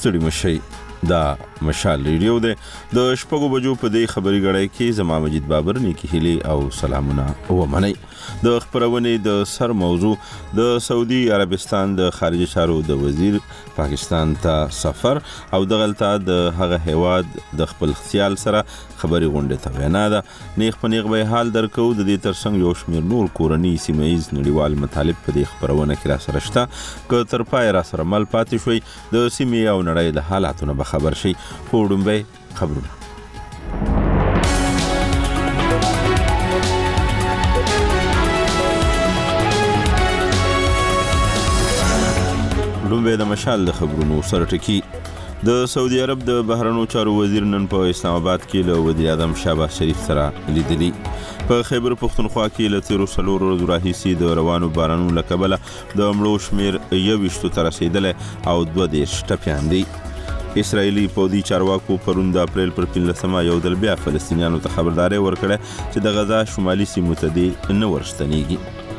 ستړي مشي. دا مشال ریډیو ده د شپږو بجو په دې خبري غړای کې زما مجید بابر نیکی هلی او سلامونه ومني. د خبرونه د سر موضوع د سعودي عربستان د خارجه چارو د وزیر پاکستان ته سفر او د غلطه د هغه هیواد د خپل خیال سره خبري غونډه ته وینا ده. نیغ په نیغ به حال درکو د دې ترڅنګ یو شمیر نور کورنی سیمایز نړیوال مطالب په دې خبرونه کې را سره شته که تر پای را سره مل پاتې شوي د سیمې او نړۍ د حالاتونو به خبر شي. وړاندې خبرونه لومبه د مشال د خبرونو سره ټکی. د سعودي عرب د بهرنیو چارو وزیر نن په اسلام آباد کې له وزیر اعظم شهباز شریف سره لیدلی. په خیبر پختونخوا کې له تیرو څلورو ورځو راهیسې د روانو بارانونو له کبله د مړو شمیر 21 ته رسیدلی او 22 ټپیان دي. اسرائیلي پوځي چارواکو پرون د اپریل پر 15 یو ځل بیا فلسطینیانو ته خبرداري ورکړه چې د غزا شمالي سیمو ته دې نه ورستنیږي.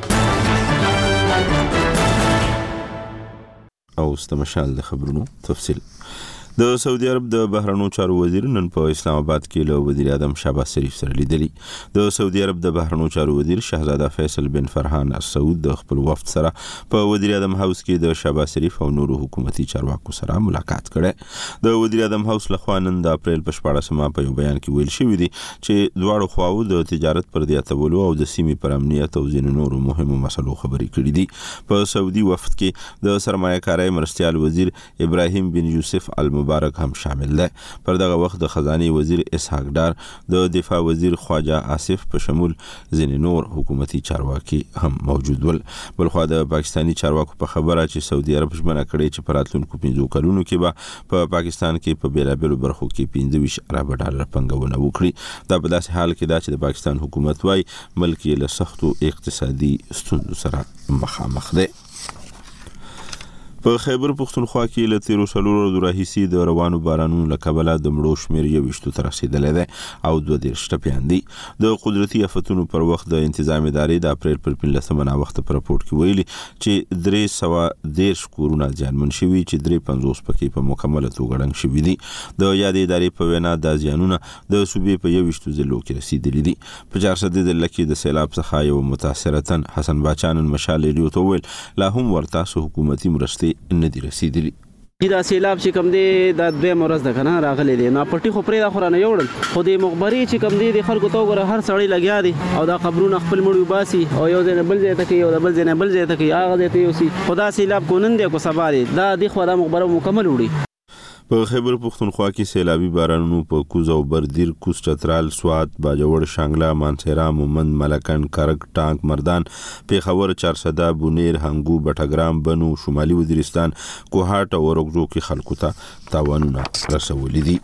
او استمشال د خبرونو تفصیل. د سعودي عرب د بهرنیو چارو وزیر نن په اسلام آباد کې له وزیر اعظم شهباز شریف سره لیدلی. د سعودي عرب د بهرنیو چارو وزیر شهزاده فیصل بن فرحان السعود د خپل وفد سره په وزیر اعظم هاوس کې د شهباز شریف او نورو حکومتي چارواکو سره ملاقات کړي. د وزیر اعظم هاوس لخوا نن د اپریل په 14 په یو بیان کې ویل شوی دی چې دواړو خواو د تجارت پر زیاتولو او د سیمې پر امنیت او ځینو نورو مهمو مسلو خبرې کړې دي. په سعودي وفد کې د سرمایه‌کارۍ مرستیال وزیر ابراهیم بن یوسف مبارک هم شامل ده. پر دغه وخت د خزانه وزیر اسحاق ډار، د دفاع وزیر خواجه آصف په شمول ځینې نور حکومتي چارواکي هم موجود ول. بلخو د پاکستانی چارواکو په خبره چې سعودي عرب ژمنه کړې چې په راتلونکو 15 کلونو کې به په پاکستان کې په بیلابېلو برخو کې 25 ارب ډالر پنګونه وکړي. دا په داسې حال کې دا چې د پاکستان حکومت وايي ملک یې له سختو اقتصادي ستونزو سره مخامخ دی. په خیبر پختونخوا کې له تیرو څلورو ورځو راهیسې د روانو بارانونو له کبله د مړو شمیر 21 ته رسیدلی دی او 22 ټپیان دي. د قدرتي آفتونو پر وخت د انتظام ادارې د اپریل پر 15 ناوخته په راپورټ کې ویلي چې 310 کورونه زیانمن شوي چې 350 پکې په مکمله توګه ړنګ شوي دي. د یادې ادارې په وینا د زیانونه د صوبې په 21 ضلعو کې رسیدلي دي. په 400 ضلع کې د سیلاب څخه یو متاثره تن حسن باچان مشال ریډیو ته ویل لا هم ورته حکومتي مرستې نه دي رسیدلي. دا سیلاب چې کوم دی دا دوی مرز د کنه راغلي دي. نه پټي خو پرې دا خورانه یوړل خو د مخبري چې کوم دی د خلکو ته وګوره هر سړی لګیا دي او دا قبرونه خپل مړی باسي او یو ځای بل ځای ته کوي او بل ځای بل ځای ته کوي هغه ځای ته یوسي. خدا سیلاب کو نن دی کو سبا دی دا د خو دا مخبره مکمل وړي. په خیبر پختونخوا کې سیلابي بارانونو په کوز او بردیر، کوز چترال، سوات، باجوړ، شانګلا، مانسهرا، مومند، ملکن، کرک، ټانک، مردان، پیښور، چارسده، بونیر، هنګو، بټګرام، بنو، شمالي وزیرستان، کوهاټ او ورغزو کې خلکو ته تاوانونه رسولي دي.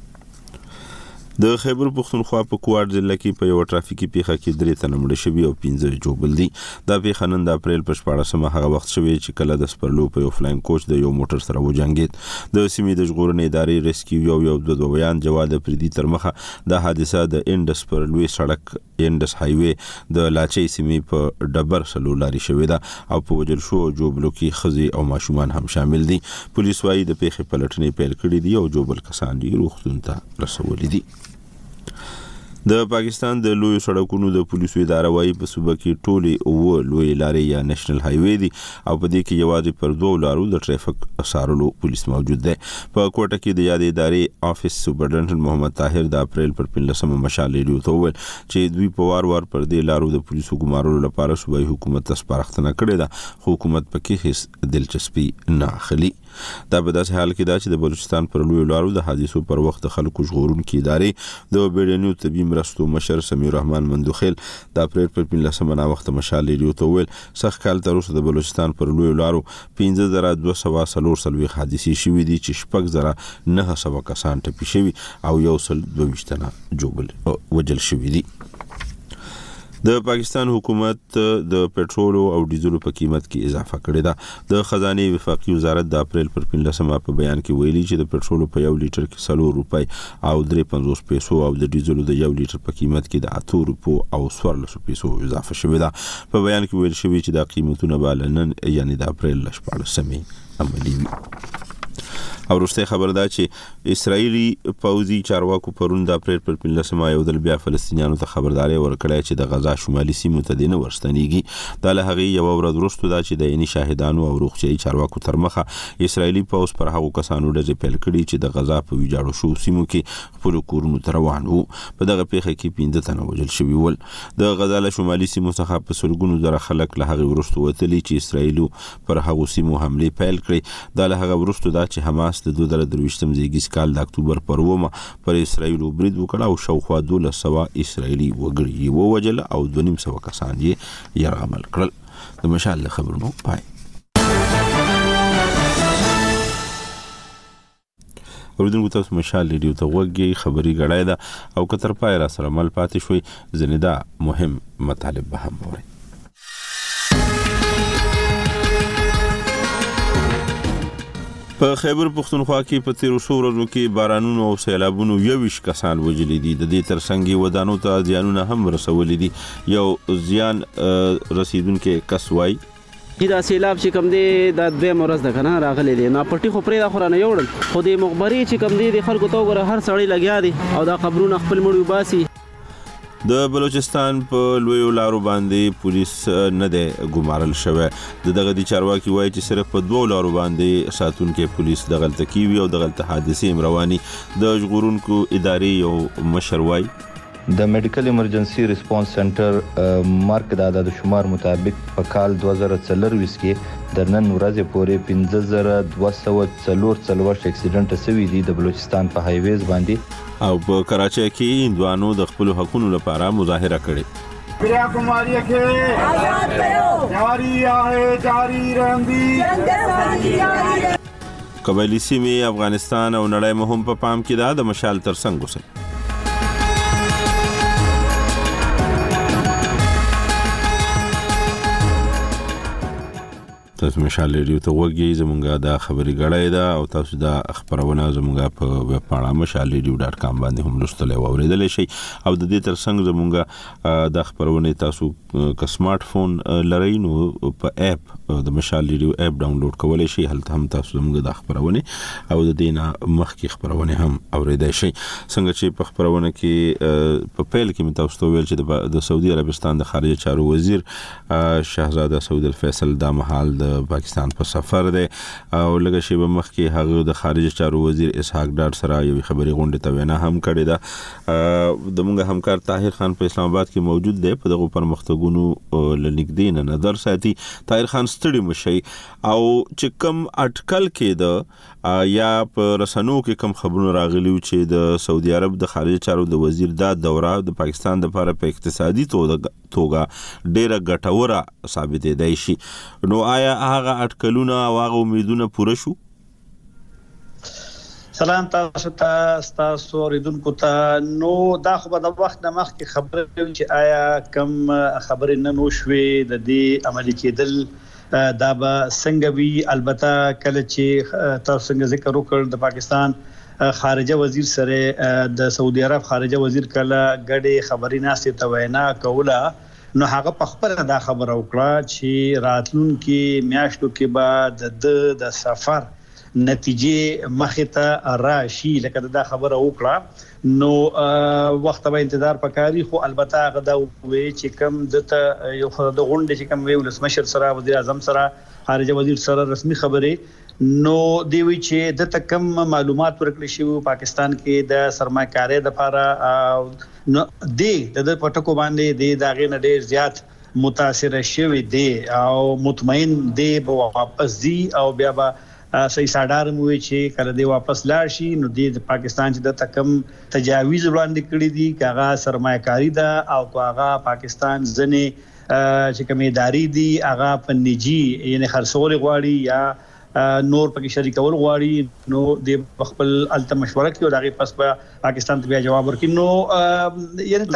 د خیبر پختونخوا په کوهاټ ضلع کې په یو ټرافیکي پیښه کې 3 تنه مړه شوي او 15 جوبل دي. دا پیښه نن د اپریل په 14 هغه وخت شوې چې کله د سپرلو په یو فلاین کوچ د یو موټر سره وجنګید. د سیمې د ژغورنې ادارې ریسکیو یو دویان جواد پردي تر مخه د حادثه د انډس پر لوی سړک انډس هایوي د لاچې سیمې په ډبر سلو لاري شوې ده او په وجل شو جوبلو کې خزي او ماشومان هم شامل دي. پولیس وايي د پیښې پلټنې پیل کړې دي او جوبل کسان دي روغتون ته رسولي دي. د پاکستان د لوی سړکونو د پولیسو اداره وايي په صوبه کې ټولې لوی لارې یا نېشنل هایوي دي او په دې کې یوازې پر 2 لارو د ټریفیک سارلو پولیس موجود دی. په کوټه کې د یادې ادارې افیس سپرډنټ محمد طاهر د اپریل پر 15 مشال ریډیو ته وویل چې دوی په وار پر دې لارو د پولیسو ګمارلو لپاره صوبایي حکومت ته سپارښتنه کړې ده خو حکومت پکې هیڅ دلچسپي نه اخلي. دا په داسې حال کې دا چې د بلوچستان پر لوی لارو د حادثو پر وخت د خلکو ژغورونکي ادارې د بیړنیو طبي مرستو مشر سمیر رحمان مندوخیل د اپریل پر 15 وخت مشال ریډیو ته ویل سخت کال تر اوسه د بلوچستان پر لوی لارو 15243 حادثې شوي دي چې 6900 کسان ټپي شوي او 122 تنه جوبل وجل شوي دي. د پاکستان حکومت د پټرول او ډیزل په قیمت کې اضافه کړې ده. د خزانه وفاقي وزارت د اپریل پر 15 په بیان کې ویلي چې د پټرول په 1 لیټر کې 4 روپۍ او 3.50 پیسو او د ډیزل د 1 لیټر په قیمت کې د 8 روپو او 14 پیسو اضافه شوې ده. په بیان کې ویل شوی چې د قیمتونه بالنن یعنی د اپریل 14 عملی وي. او وروسته خبر ده چې اسرایلی پوځي چارواکو پرون د اپریل پر 15 یو ځل بیا فلسطینیانو ته خبرداري ورکړه چې د غزا شمالي سیمو ته دینه ورستنیږي. د لهغه یو ورځ وروسته دا چې د عیني شاهدانو او روغتيایي چارواکو تر مخه اسرایلی پوځ پر هغو کسانو ډزې پیل کړي چې د غزا په ویجاړو شو سیمو کې خپل کورونو ته روان وو. په دغه پیښه کې 15 تنه وژل شوي ول. د غزا له شمالي سیمو څخه په سلګونو زره خلک له هغه وروسته وتلي چې اسرایل پر هغو سیمو حمله پیل کړې. د هغه وروسته دا چې حماس د 2023م زیږیز کال د اکتوبر پر 1 پر اسرایل برید وکړ او شاوخوا 1200 اسرایلی وګړي ووجل او 200 کسان یې یرغمل کړل. د مشال خبرونو پای. اوریدونکو تاسو مشال ریډیو ته وګورئ، خبري غړای ده او کتر پای را سره مل پاتې شوي زنیدا مهم مطالب به هم وره. په خیبر پختونخوا کې په تیرو څو ورځو کې بارانونو او سیلابونو 20 کسان وژلي دي. د دې ترڅنګ ودانو ته زیانونه هم رسولي دي. یو زیان رسیدونکو کس وای دا سیلاب چې کوم دی د دوه مرز د کنه راغلي دي نه پټي خو پرې د خورانه یوړل خو د مخبري چې کوم دی د خلکو ته وګوره هر سړی لګیا دي او دا قبرونه خپل مړی باسي. د بلوچستان په لویو لارو باندې پولیس نه ده ګمارل شوی. دغه د چارواکي وایي چې صرف په 2 لارو باندې ساتونکو پولیس د غلطه کیوي او د غلطه حادثې رواني. د ژغورونکو ادارې یو مشر وایي د میډیکل ایمرجنسي ریسپانس سنټر مارک د عدد شمار مطابق په کال 2024 کې د نن ورځې پورې 15244 اکسیډنټ شوي دي د بلوچستان په هایویز باندې او په کراچۍ کې هندوانو د خپل حقوقو لپاره مظاهره کړې. بریا کماری کې آزاد کړو جاری آهه جاری رهندي. قبایلی سیمې افغانستان او نړۍ مهم په پام کې ده. د مشال ترڅنګ اوسئ. تاسو مشال ریډیو ته وګورئ، زمونږه د خبري غړای ده او تاسو د خبرونه زمونږه په ویب پاڼه mashalradio.com باندې هم لوستلی او اوریدلی شئ. او د دې ترڅنګ زمونږه د خبرونه تاسو ک سمارټ فون لرئ نو په اپ د مشال ریډیو اپ ډاونلوډ کولای شئ. هلته هم تاسو زمونږه د خبرونه او د دینه مخکې خبرونه هم اوریدای شئ. څنګه چې په خبرونه کې په پیل کې تاسو ته ویل چې د سعودي عربستان د خارجه چارو وزیر شاهزاده سعود الفیصل د محل د پاکستان په سفر دی او لږه شی به مخکې هغه د خارجه چارو وزیر اسحاق ډار سره یو خبري غونډه ته وینا هم کړې ده. د موږ همکار طاهر خان په اسلام آباد کې موجود دی. په دغه پرمختګونو لنګدین نظر ساتي. طاهر خان ستړي مشي او چې کم اټکل کې د یا په رسنو کې کم خبرونه راغلي چې د سعودي عرب د خارجه چارو د وزیر دا دوره د پاکستان د لپاره په اقتصادي توګه ډیره ګټوره ثابتې دی شي. نو آیا هغه اټکلونه او هغه امیدونه پوره شو؟ سلام تاسو تاسو ریدونکو ته. نو دا خو به د وخت د مخ کې خبره چې آیا کم خبرې نه نو شوې د دې عملي کېدل دا به څنګه وي. البته کله چې تاسو څنګه ذکر وکړ د پاکستان خارجه وزیر سره د سعودي عرب خارجه وزیر کله ګډه خبري ناشته ته وینا کوله نو هغه په خبره دا خبره وکړه چې راتلونکي میاشتو کې به د سفر نتیجې مخې ته راشي. لکه دا خبره وکړه نو وخت به انتظار پکاري. خو البته هغه دا وی چې کم دته یو د غونډې چې کم وی ولسمشر سره وزیر اعظم سره خارجه وزیر سره رسمي خبره نو دی وی چې د تکم معلومات ورکړي شي پاکستان کې د سرمایه‌کارۍ لپاره نو د پټکو باندې د داغې نه ډیر زیات متاثر شوی دی او مطمئن دی به واپس دی او بیا به صحیح ساډار موي چې کله دی واپس لاړ شي نو د پاکستان چې د تکم تجاویز وړاندې کړی دي کاغه سرمایه‌کاري ده او کاغه پاکستان ځنې چې کومې ادارې دي هغه په نجی یعنی خرڅول غواړي یا نور پکې شریکول غواړي نو د خپل الته مشوره کوي او دغه پس په پاکستان ته بیا جواب ورکړي. نو یعنی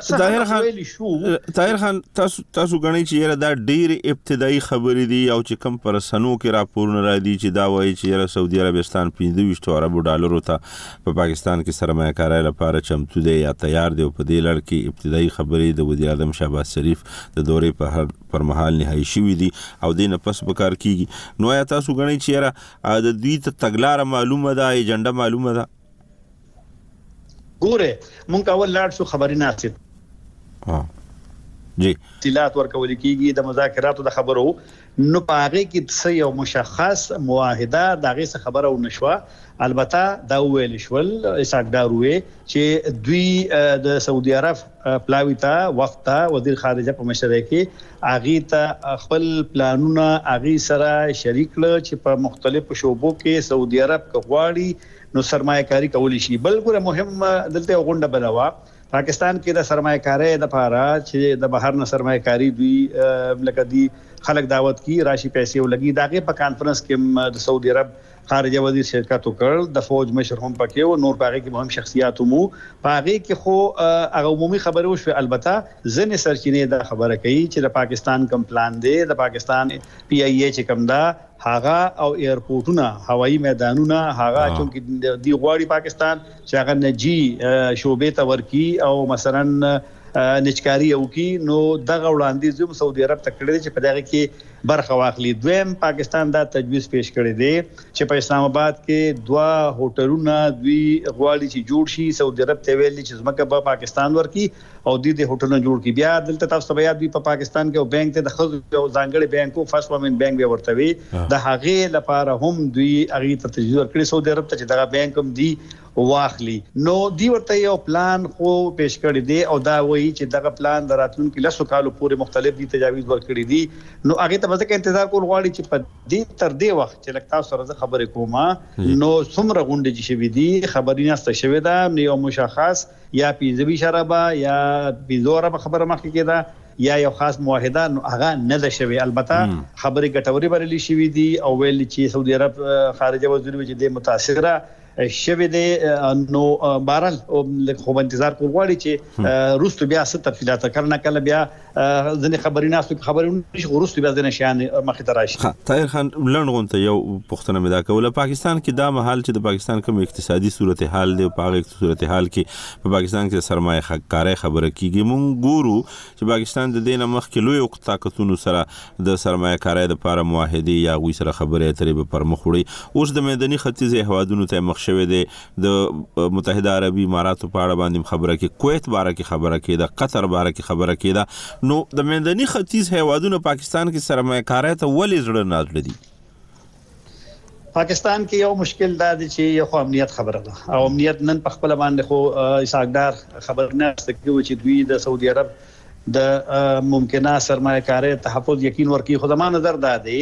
طاهر خان تاسو غنئ چې دا ډیر ابتدایي خبرې دي او چې کم پر سنو کې راپورونه را دي چې دا وایي چې سعودي عربستان 25 ارب ډالرو ته په پاکستان کې سرمایه‌کارۍ لپاره چمتو دی یا تیار دی. په دې لړ کې ابتدایي خبرې د وزیر اعظم شهباز شریف د دورې پر مهال نهایی شوې دي او د نه پس بکار کیږي. نو یا تاسو غني چیرې د دوی ته تګلار معلومه ده ایجنډا معلومه ده ګوره مونږ اول لاړ شو خبري ناسته جی تلات ورکول کیږي د مذاکراتو د خبرو نو پاغه کې څه یو مشخص معاهده دغه څه خبره ونشوه البته دا ویل شول اساقدار وې چې دوی د سعودي عرب پلاویتا وفتا وزیر خارجه په مشرۍ کې اغي ته خپل پلانونه اغي سره شریک ل چې په مختلفو شوبو کې سعودي عرب کغواړي نو سرمایه‌کاری کولی شي بل ګره مهم دلته غونډه بلوا پاکستان کې د سرمایه‌کاري د لپاره چې د بهر نه سرمایه‌کاری دوی لکه دي خلک دعوت کی راشي پیسې ولګي داغه په کانفرنس کې د سعودي عرب خارجه وزیر شرکت وکړ د فوج مشر هم پکې او نور پاغه کې مهم شخصیات مو پاغه کې خو هغه عمومي خبره وشو البته ځنې سرچینې دا خبره کوي چې د پاکستان کم پلان دی د پاکستان پی ای ای چې کم دا هاغه او ایرپورټونه هوایی میدانونه هاغه چې دی غواړي پاکستان چې هغه نجی شوبې ته ورکی او مثلا نچکاری او کی نو دغه وړاندې زم سعودي عرب ته کړی چې په دغه کې برخه واخلي دویم پاکستان دا تجویز پیش کړی دی چې په اسلام آباد کې 2 هوټلونه دوی غواړي چې جوړ شي سعودي عرب ته ویلي چې زمکه په پاکستان ورکی او د دې هوټلونه جوړ کی بیا دلته تاسو بیا دوی په پاکستان کې او بانک ته د خزو او ځانګړي بانکو فرست ومن بانک به ورته وي د هغه لپاره هم دوی هغه ته تجویز ورکړي سعودي عرب ته چې دغه بانک هم دی واخلي نو دی ورته یو پلان خو پیش کړی دی او دا وایي چې دغه پلان د راتلونکو لسو کالو پورې مختلف دي تجاویز ورکړي دي نو هغه ته ځکه انتظار کول غواړي چې په دې تر دې وخت چې لکه تاسو سره خبرې کومه نو څومره غونډې چې شوي دي خبرې نهسته شوي ده نو یو مشخص یا پیزوي شرابه یا پیزوره خبره مخکې کېده یا یو خاص معاهده نو هغه نه ده شوی البته خبرې ګټوري بللي شوي دي او ویل چې سعودي عرب خارجه وزیر چې د متاثره شوی دی نو بهرحال خو انتظار کول غواړي چې روستو بیا څه تفصیلات کله بیا ځنې خبرې ناسو خبرې نشي روستو بیا ځنې شیان مخې ته راشي طاهر خان لنډغونته یو پوښتنه مې دا کوله پاکستان کې دا محل چې د پاکستان کوم اقتصادي صورتحال دی په هغه صورتحال کې په پاکستان کې سرمایه کاري خبره کیږي مونږ ګورو چې پاکستان د دینه مخ کې لوی طاقتونو سره د سرمایه کاري لپاره معاهده یا غوي سره خبرې اترې په پرمخ وړي اوس د مدني ختیځ هوادونو ته مخ شوی دی د متحده عربي اماراتو په اړه باندې خبره کې کویت باره کې خبره کې د قطر باره کې خبره کې دا نو د مدني ختیځ هیوادونو پاکستان کې سرمایه کاري ته ولې زړه نازل دي پاکستان کې یو مشکل دا دی چې یو امنیت خبره ده او امنیت نن په خپل باندې خو اساقدار خبر نه ستګو چې دوی د سعودي عرب د ممکنه سرمایه کاري تحفظ یقین ورکی خو زمانه نظر دا دی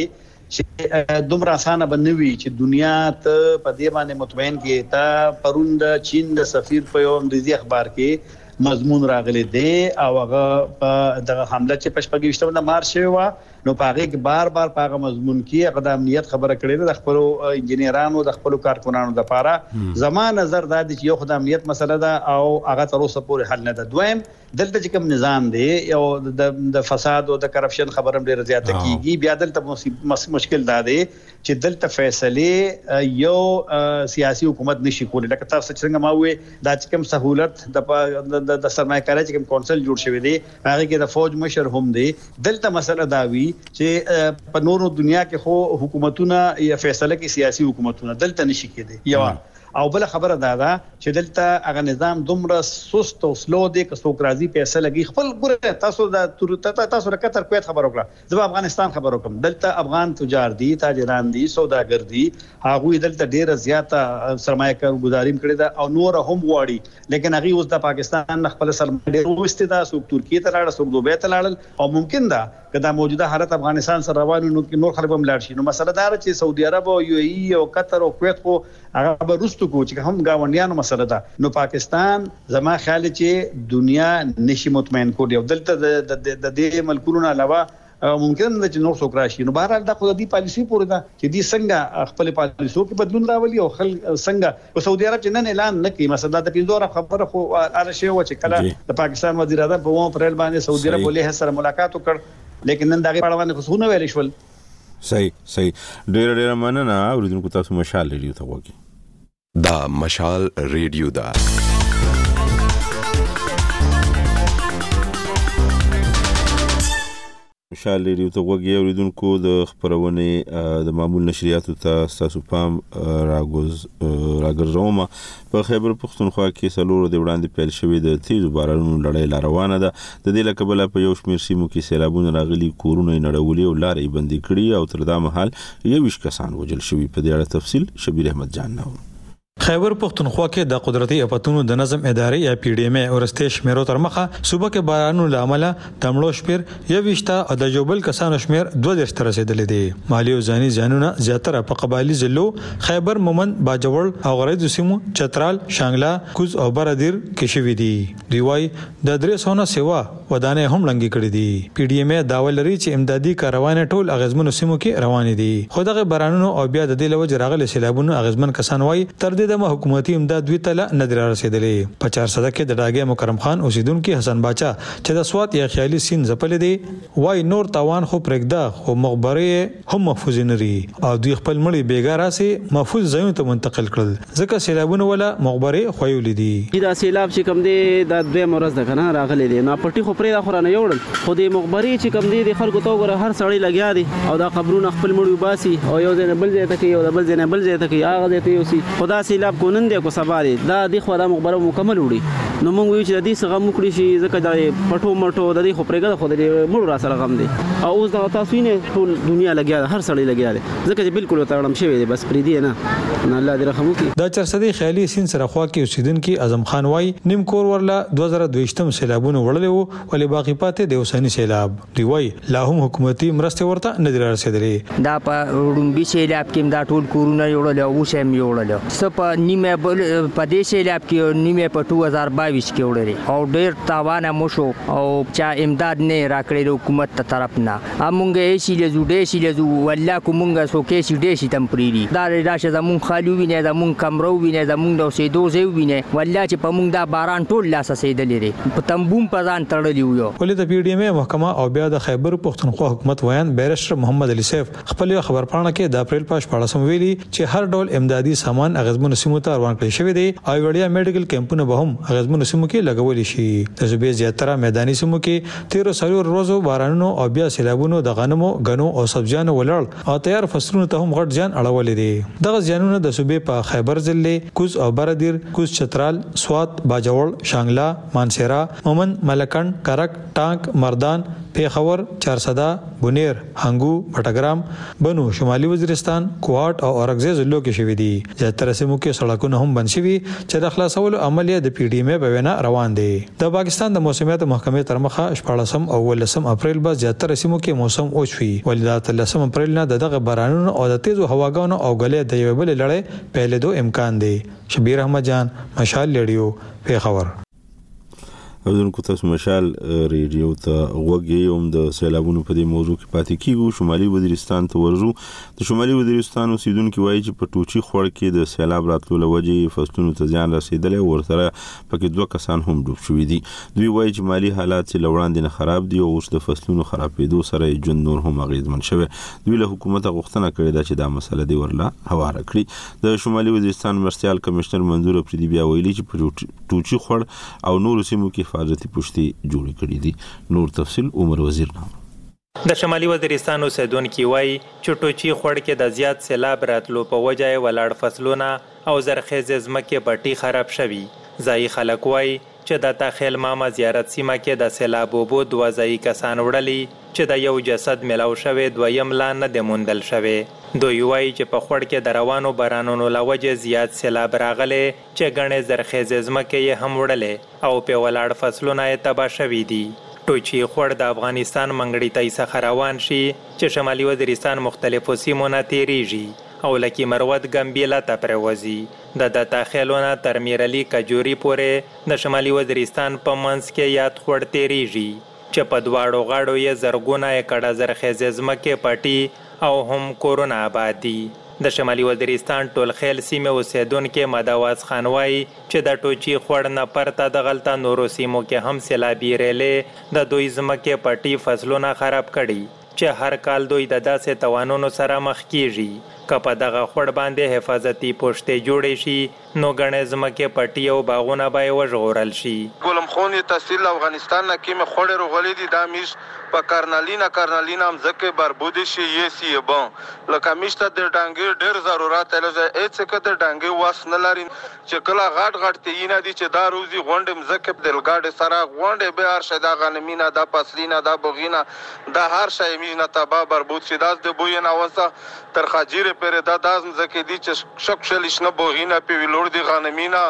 چې دومره اسانه بنوي چې دنیا ته په دې باندې مطمئن کې تا پروند چین د سفیر په یو انګریزي اخبار کې مضمون راغلي دی او هغه د حمله چې پښپګیشتم د مارچ شوی نو پاغه کې بار پاغه مضمون کې هغه د امنیت خبره کړې ده د خپل انجنیرانو د خپل کارکونانو د لپاره زمان نظر دا دی چې یو خدای امنیت مسله ده او هغه تر اوسه پورې حل نه ده دویم دلته چې کوم نظام دی یو د فساد او د کرپشن خبره ډیره زیاته کیږي بیا دلته مشکل دا دی چې دلته فیصله یو سیاسي حکومت نشي کولی لکه تاسو څنګه ما وې دا چې کوم سہولت د سرمایه‌کاري چې کوم کونسل جوړ شوی دی هغه کې د فوج مشر هم دی دلته مسله دا وی چې په نورو دنیا کې خو حکومتونه یا فیصله کې سیاسي حکومتونه دلته نشي کېدي یو او بل خبره دا چې دلته هغه نظام دومره سست او سلو دی که څوک راځي پیسې لګي خپل ګوره تاسو راکتر کویت خبر وکړه زه افغانستان خبر وکم دلته افغان تجار دي تاجران دي سوداګر دي هغه دلته ډیره زیاته سرمایه کارګزاري کړې ده او نور هم غواړي لیکن هغه اوس د پاکستان خپل سرمایه ډیره وسته ده څوک ترکیه ته لاړ څوک دوبه ته لاړ او ممکن ده که دا موجوده حالت افغانستان سره روانو نو خلک هم لاړ شي نو مسله دا چې سعودي عرب او یو ای او قطر او کویت خو هغه به رستو کو چې هم گاونډیانو مسله ده نو پاکستان زما خیال چې دنیا نشي مطمئن کوي او دلته د دې ملکونو علاوه ممکن ده چې نور څوک راشي نو بهرحال دا خو د دې پالیسي پورې ده چې دې څنګه خپل پالیسو کې بدلون راولي او څنګه په سعودي عرب چې نن اعلان نه کوي مثلا د پیزور خبره خو اره شی و چې کله د پاکستان وزیر اعظم په 1 اپریل باندې سعودي عرب له سره ملاقات وکړ لیکن نن دغه په اړه باندې خصونه ویل شول صحیح ډېر مننه اوریدونکو تاسو مشال ریډیو ته وګورئ دا مشال ریډیو دا مشال ریډیو ته وګورئ اوریدونکو د خبرونه د معمول نشریاتو ته تاسو پام راګرځوم په خیبر پختونخوا کې سلور د وړاندې پیل شوې د تیز بارانونو لړۍ روانه ده د دې لکبله په یو شمېر سیمو کې سیلابونه راغلي کورونه نړولي او لارې بندي کړي او تر دا مهال 21 کسان وژل شوي په دې اړه تفصیل شبیر احمد جان نو خیبر پختونخوا کې د قدرتي اپاتونو د نظم ادارې یا پی ډی ایم ورسته شمیرو تر مخه صوبه کې بارانونو لامل تمړو شپیر یويشتا او د جوبل کسانو شمیر 2 تر رسیدلې دي مالی او ځاني ځانونه زیاتره په قبایلی ضلعو خیبر مومند باجوړ او غریب سیمو چترال شانګلا کوز او برادر کې شوې دي دیوای د 300 سیوا ودانې هم لنګي کړې دي پی ډی ایم داول لري چې امدادي کاروان ټول اغزمنو سیمو کې روان دي خو دغه بارانونو او بیا د دې لوجه راغلي سیلابونو اغزمن کسان وای تر دې د حکومتي امداد وی تله ندر رسیدلې په 400 کې د ډاګه مکرم خان اوسیدونکو حسن باچا چې د سوات یا خیالي سین زپل دي وای نور تاوان خو پرګدا خو مخبره هم محفوظ نری او دوی خپل مړي بیګا راسي محفوظ ځایونو ته منتقل کړل ځکه سیلابونه ولا مخبره خویول دي دا سیلاب چې کوم دي د دوه مرز د کنه راغلي دي نو پټي خو پرې د خورانه یوړل خو د مخبره چې کوم دي د خلکو تو غره هر سړی لګیا دي او دا قبرونه خپل مړي باسي او یو ځای بل ځای ته کې یو بل ځای بل ځای ته کې هغه ځای ته یو سي خدا سیلاب کو نن دی کو سبا دی دا د خو دا مخبره مکمل وړي نو موږ وی چې د دې څنګه مکړي شي ځکه دا پټو مټو د دې خو پرېګه خو د مړو را سره غم دی او اوس دا تاسو نه ټول دنیا لګیا هر سړی لګیا دی ځکه چې بالکل تړم شوی دی بس پرې دی نه الله دې رحم وکړي دا چرسدي خیالي سین سره خوا کې اوسیدونکو اعظم خان وای نیم کور ورلا 2022 سیلابونه وړلې ولې باقی پاتې د اوسنی سیلاب دی وای لا هم حکومتي مرسته ورته نه در رسیدلې دا په وړومبي سیلاب کې دا ټول کورونه یوړل او سم یوړل سپ نیمه په دې سیلاب کې نیمه په 2022 کې وړلې او ډېر تاوان مو شو او چا امداد نه راکړي حکومت ته طرف نه امونګه یې شي له جوړې شي له والله کومګه سو کې شي دې شي تم پریری دا راشه زمون خالو ویني زمون کمرو ویني زمون د سیدو زی ویني والله چې په مونږ دا باران ټول لاس سیدلې په تنبوم په ځان تړلی یو ولې د پی ډی ایم محکمه او بیا د خیبر پختونخوا حکومت ویان بیرسټر محمد علي سیف خپل خبر پاڼه کې د اپریل 14 ویلي چې هر ډول امدادي سامان اغزمن سیمو ته روان کړی شوی دی او وړیا میډیکل کیمپونه به هم اغزمن سیمو کې لګول شي د صوبې زیاتره میداني سیمو کې 13 ورځو بارانونو او بیا سیلابونو د غنمو غنو او سبزیانو ولړ او تیار فصلونو ته هم غټ ځان اړولې دي دغه ځانونه د صوبې په خیبر ضلع کوز او برادر کوز چترال سوات باجوړ شانګلا مانسیرا مومند ملکن کرک ټانک مردان پیښور چارسدا بونیر هنګو بټګرام بنو شمالي وزیرستان کوهاټ او اورګزې ضلعو کې شوې دي زیاتره سیمو کې سړکونه هم بند شوي چې د خلاصولو عملیه د پی ډی ایم په وینا روان دي د پاکستان د موسمیات محکمې تر مخه 14 او 18 اپریل به زیاتره سیمو کې موسم اوچوي ولې د 13 اپریل نه دغه بارانونو او د تیزو هواګانو او غلې د یو بل لړۍ پیلېدو امکان دی شبیر احمد جان مشال ریډیو پیښور اوردونکو تاسو مشال ریډیو ته وګورئ هم د سیلابونو په دې موضوع کې پاتې کیږو شمالي وزیرستان ته ورزو د شمالي وزیرستان اوسیدونکو وایي چې په ټوچي خور کې د سیلاب راتلو لوجې فصلونو ته ځان رسیدلې ورسره پکې 2 کسان هم ډوب شوي دي دوی وایي چې مالی حالات چې لوړاندې نه خراب دي او اوس د فصلونو خرابېدو سره ژوند نور هم اغیزمن شوی دوی له حکومت غوښتنه کړې ده چې دا مسله دی ورلا هواره کړي د شمالي وزیرستان مرستيال کمشنر منظور افریدي بیا ویلي چې په ټوچي خور او نور سیمو کې حفاظتي پشتي جوړ کړي دي نور تفصیل عمر وزیر نام د شمالي وزیرستان اوسیدونکو وایي چې ټوچي خور کې د زیات سیلاب راتلو په وجه ولاړ فصلونه او زرخیز ځمکې پټي خراب شوي ځایي خلک وایي چې د تاخیل ماما زیارت سیمه کې د سیلاب اوبو 2 ځایي کسان وړلي چې د یو جسد ملاو شوی دویم لا نه دی موندل شوی دوی وایي چې په خور کې د روانو بارانونو له وجې زیات سیلاب راغلی چې ګڼې زرخیزې ځمکې یې هم وړلې او په ولاړ فصلونه یې تباه شوي دي ټوچي خور د افغانستان منګړي ته څخه روان شي چې شمالي وزیرستان مختلفو سیمو نه تیریږي او لکه مروت ګمبیلا ته پروازي د تاخیلونه تر میرلی کجوري پورې د شمالي وزیرستان په منځ کې یاد خور تیریږي چې په دواړو غاړو یې زرګونه ایکړه زرخیزې ځمکې پټي او هم کورونه آباد دي د شمالي وزیرستان ټول خیل سیمه اوسیدونکو مداواز خان وایي چې د ټوچي خور نه پرته د غلطه نورو سیمو کې هم سیلابي ریلې د دوی ځمکې پټي فصلونه خراب کړي چې هر کال دوی د داسې توانونو سره مخ کیږي کپا دغه خړ باندې حفاظتي پوسټې جوړې شي نو غنې زمکه پټي او باغونه به وژغورل شي. ګولم خون تحصیل افغانستان نه کې مخړې روغلې دي دا میش په کارنالینا هم ځکه بربود شي یې سی بون لکه میشته د ډانګي ډېر ضرورت لږه اڅ کده ډانګي واس نه لري چې کله غټ تینا دي چې دا روزي غونډم زکه د لګاډ سره غونډه به هر شدا غنمینا دا پسلینا دا بوغینا دا هر شی مینا تبا بربود شي داس د بوې نه وسه تر خاجيره پر دا داس زکه دي چې شکشل شنه بوغینا په ویلور دي غنمینا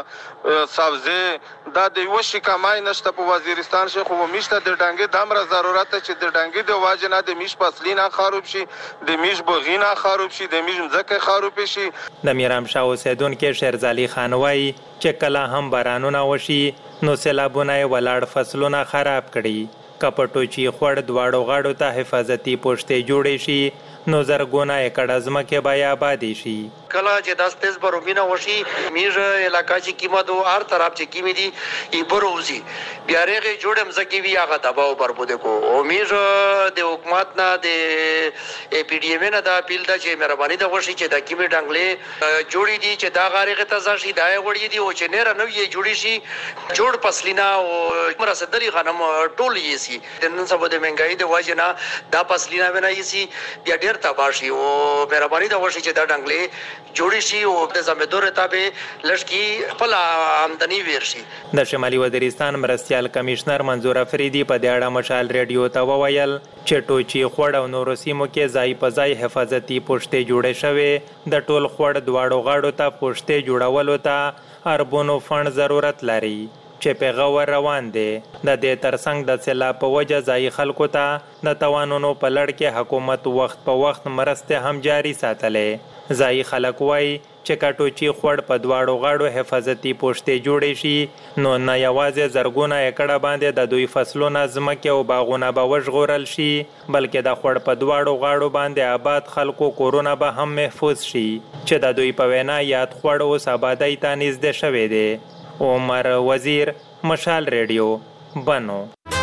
سبزه دا د وشي کمای نشته په وزیرستان شي خو میشته د ډانګي دمر ضرورت چې د ډانګي د واجنه د میش پسلینا خراب شي د میش بوغینا خراب شي د میش زکه خراب شي. د میرام شاه اوسیدونکو شیرزالي خان وایي چې کله هم بارانونه وشي نو سیلابونه ولاړ فصلونه خراب کړي. کپټو چې خوړ دواړو غاړو ته حفاظتي پوسټې جوړې شي نو زرګونه ایکړ ځمکه به آبادی شي. کله چې داس تیز برومینه وشي میژ علاقہ چې کیمه دو هر طرف چې کیمه دي ای بروزي بیا رغه جوړم زکی وی هغه دباو بربوده کو او میژ د حکومت نه د پی ډی ایم نه دا اپیل دا چې مهرباني دا وشي چې د کیمه ډنګلې جوړی دي چې دا غارغه ته ځي دا وړي دي او چې نه رنو یې جوړی شي جوړ پسلینا او مرسدري غنم ټول یې سي د نن سبا د منګای د واجنا دا پسلینا ونه یې سي بیا ډیر تباشي او مهرباني دا وشي چې دا ډنګلې جوړی شي او د زمیندور تابع لشکي خپل آمدنی ویر شي. د شمالي وزیرستان مرستيال کمشنر منظور افریدي په دې اړه مشال ریډیو ته وویل چې ټوچی خوړ او نور سیمو کې ځای په ځای حفاظتي پوسټې جوړې شوې د ټول خوړ دواړو غاړو ته پوسټې جوړولو ته اربونو فند ضرورت لري چې په غور روان دي. د دې ترڅنګ د سیلاب په وجه ځای خلکو ته د توانونو په لړ کې حکومت وخت په وخت مرسته هم جاري ساتلې. ځای خلک وایي چې کټوچی خوړ په دواړو غاړو حفاظتي پوسټې جوړې شي نو نه یوازې زرګونه ایکړه باندې د دوی فصلونه ځمکې او باغونه به وژغورل شي بلکې د خوړ په دواړو غاړو باندې آباد خلکو کورونه به هم محفوظ شي چې د دوی په وینا یاد خوړ اوس آبادۍ ته نږدې شوی دی. عمر وزیر مشال ریډیو بنو.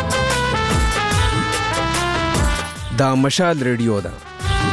دا مشال ریډیو ده.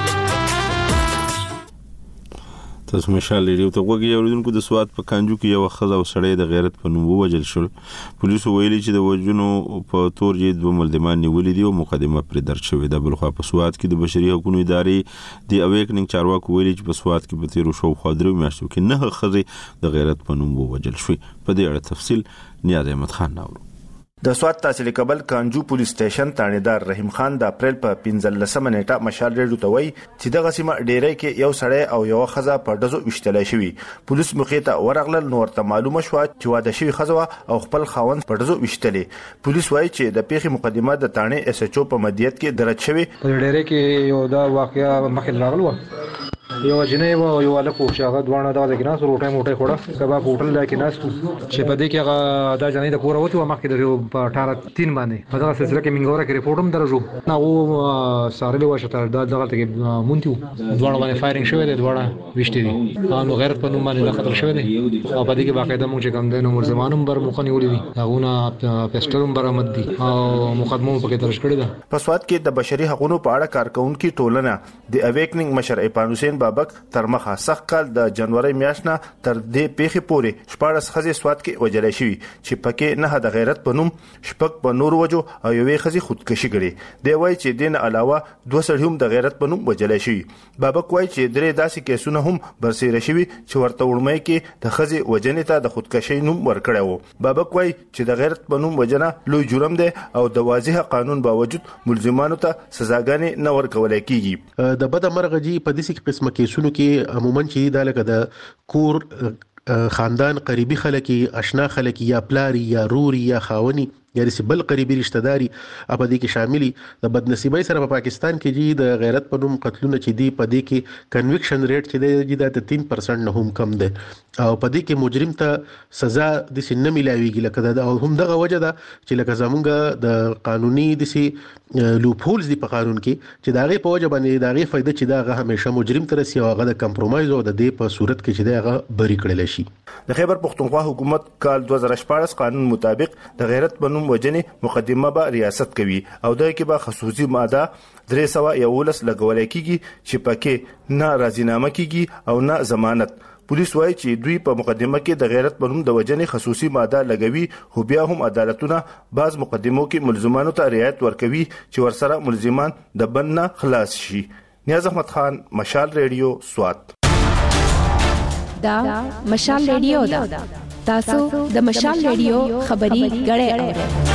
تاسو مشال ریډیو ته وګورئ. اوریدونکو د سواد په کانجو کې یو خزه او سړی د غیرت په نوم ووجل شول. پولیسو ویلي چې د وجونو په تور یې دوه ملزمان نیولي دي او مقدمه پرې درج شوې ده. بلخوا په سواد کې د بشري حقوقو ادارې د اویکننګ چارواکو ویلي چې په سواد کې په تیرو شاوخوا 3 میاشتو کې 9 خزې د غیرت په نوم ووجل شوې. په دې اړه تفصیل نیاز احمد خان ناوړو. د سواد تحصیل کابل کانجو پولیس سټیشن تانیدار رحیم خان د اپریل په 15 نیټه مشال ریډیو ته وایي چې دغه سیمه ډیری کې یو سړی او یو خزه په ډزو وشتلای شوی. پولیس مخې ته ورغلل نو ورته معلومه شو چې واده شوی خزه او خپل خاوند په ډزو وشتلې. پولیس وایي چې د پیښې مقدمه د تانه اس ایچ او په مدیریت کې درج شوی. په ډیری کې یو دا واقعیا مخې راغلو یو جنې و یو الکو چې هغه دوانه دا د ګناس روټه موټه خوړه کباب هوټل لا کې ناس چې په دې کې هغه دا جنې د کور وته مخکې د په 18 باندې په دا سلسله کې منګوره کې ریپورټوم درجو نو او سارلې واشته دا دغه ته مونتیو دوانه باندې فایرینګ شوی دی دوانه وشته دي نو غیرت په نوم باندې قتل شوی دی او په دې کې باقاعده موږ چې کوم دینو مرزمانم بر مخ نیولې دي هغه پېسټلم برآمد دي او مقدمه په کې درج کړی ده. په سواد کې د بشري حقوقو په اړه کارکونکو ټولنه د اویکننګ مشر ایپان حسین بابک تر مخه سخت کال د جنوري میاشتنه تر دې پیښې پورې 14 خزې سواد کې وجلې شوی چې پکې نه د غیرت په نوم شپږ په نور وجو او یوې خزې خودکشي کړې. دی وایي چې دین علاوه 2 سړي هم د غیرت په نوم وجلې شوی. بابک وایي چې درې داسې کیسونه هم برسېره شوی چې ورته وړمې کې د خزې وجنې ته د خودکشي نوم ورکړی وو. بابک وایي چې د غیرت په نوم وجنه لوی جرم دی او د واضح قانون باوجود ملزمانو ته سزاګانې نه ورکول کیږي. د بد مرغجي په دې قسمه کیسونو کې عموما چې دا لکه د کور خاندان قریبي خلک آشنا خلک یا پلاری یا روري یا خاوني یا د بل قریبي رشتہ داري په دې کې شاملي. د بدنصیبۍ سره په پاکستان کې جی د غیرت په نوم قتلونه چې دی په دې کې کنویکشن ریټ چې دی د 3% نه هم کم دی او په دې کې مجرم ته سزا د سن ملاويږي لکه دا هم دغه وجه ده چې لکه زمونږ د قانوني د سي لوپ هولز دی په قانون کې چې داغه په وجه باندې داغه فائدہ چې داغه همیشه مجرم تر سي هغه د کمپرمایز او د دې په صورت کې چې داغه بری کړل شي. د خیبر پختونخوا حکومت کال 2014 قانون مطابق د غیرت په نوم بم وجنې مقدمه به ریاست کوي او دغه کې به خصوصي ماده 311 لګول کېږي چې پکې نه راضینامه کېږي او نه ضمانت. پولیس وایي چې دوی په مقدمه کې د غیرت په نوم د وجنې خصوصي ماده لګوي، خو بیا هم عدالتونه بعض مقدمو کې ملزمانو ته رعایت ورکوي چې ورسره ملزمان د بند نه خلاص شي. نیاز احمد خان، مشال ریډیو، سوات. دا مشال ریډیو دا تاسو د مشال ریډیو خبري غړې اورئ.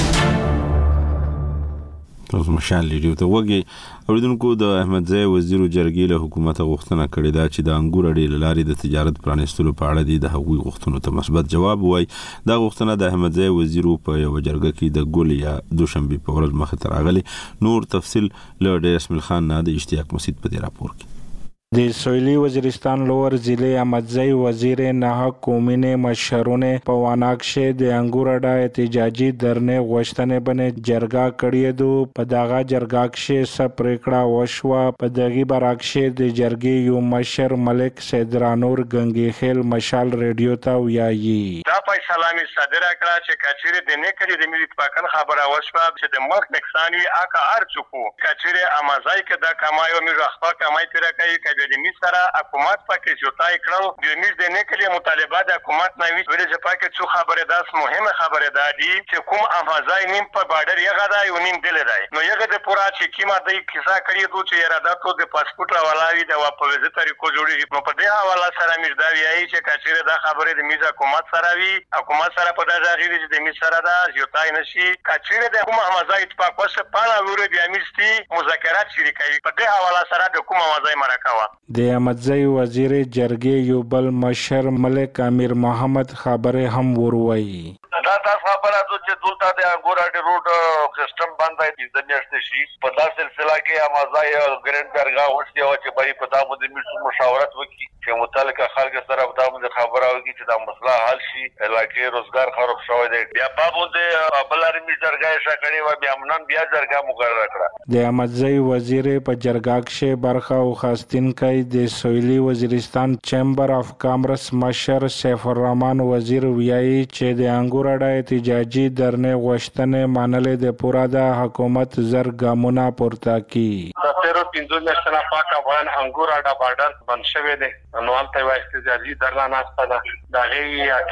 تاسو مشال ریډیو ته وګورئ. اوریدونکو، د احمد ضیاء وزیر جرګې له حکومت غوښتنه کړې ده چې د انګور اډې لاري د تجارت پرانیستلو په اړه د هغوی غوښتنو ته مثبت جواب وایي. دا غوښتنه د احمد ضیاء وزیر په یو جرګه کې د ګل یا دوشنبه په ورځ مخ ته راغلی. نور تفصیل له ډیر اسماعیل خان نه د اشتیاق مسعود په راپور کې. د سویلی وزیرستان لور ضلع احمد ضیاء وزیر نه قومین مشرونه په واناکشه د انګور اډه احتجاجي درنه غوښتنه باندې جرګه کړې دو. په دغه جرګه کې سپریکړه وشوه. په دغه برعکس د جرګې یو مشر ملک سیدرانور غنگیخیل مشال ریډیو ته ویایي دا فیصله می صادره کړه چې کچېره د نیکري د ملي اتفاقن خبره وشوه چې د ملک نقصان وی اکا ارچکو کچېره امازای کې د کمایو می رخصه کمای تر کوي د مصر حکومت پکې جوړای کړو. د مصر د نیکلي مطالبات د حکومت نه وی ولې چې پکې څو خبره داس مهمه خبره ده دي چې کوم امازای نیم په بارډر یغه دا یو نیم دل دی نو یغه د پورا چې کیما د کیسه کړی دوه چې ارادتو د پاسپورت راولاوي د واپس طریقو جوړیږي. نو په دې حواله سره مې دا ویایي چې کچېره دا خبره د مصر حکومت سره وی حکومت سره په دغه غیر چې د مصر دا جوړای نشي. کچېره د کوم امازای اتفاق وسه پاڼه وره بیا مستي مذاکرات شریکوي. په دې حواله سره د کوم امازای مرکوا د احمد ضیاء وزیر جرګې یو بل مشر ملک امیر محمد خبره هم وروي. دا تاسو خبره چې دلته د انګور اډې روډ سیستم باندې د میاشتې شي په داسې سلسله کې امازای او ګرین برګه وشي او چې به په دامو د مشاورت وکړي چې متعلقه خلک سره په دامو د خبره وکړي چې دا مسله حل شي. علاقې روزګار خراب شوی دی. بیا په باندې بلاري می جرګه شکړې و بیا منن بیا جرګه مقرره کړه. د احمد ضیاء وزیر په جرګه کې برخه او خاصتین کوي. د سویلی وزیرستان چیمبر اف کامرس مشر سیف الرحمن وزیر ویایي چې د انګور اډه احتجاجي درنه غوښتنه منلې د پورا د حکومت زر ګامونه پورته کی. د 13 میاشتې پاک افغان انګور اډه بارډر بند شوی دی. نو هلته وایي احتجاجي درنه ناسته ده. دغه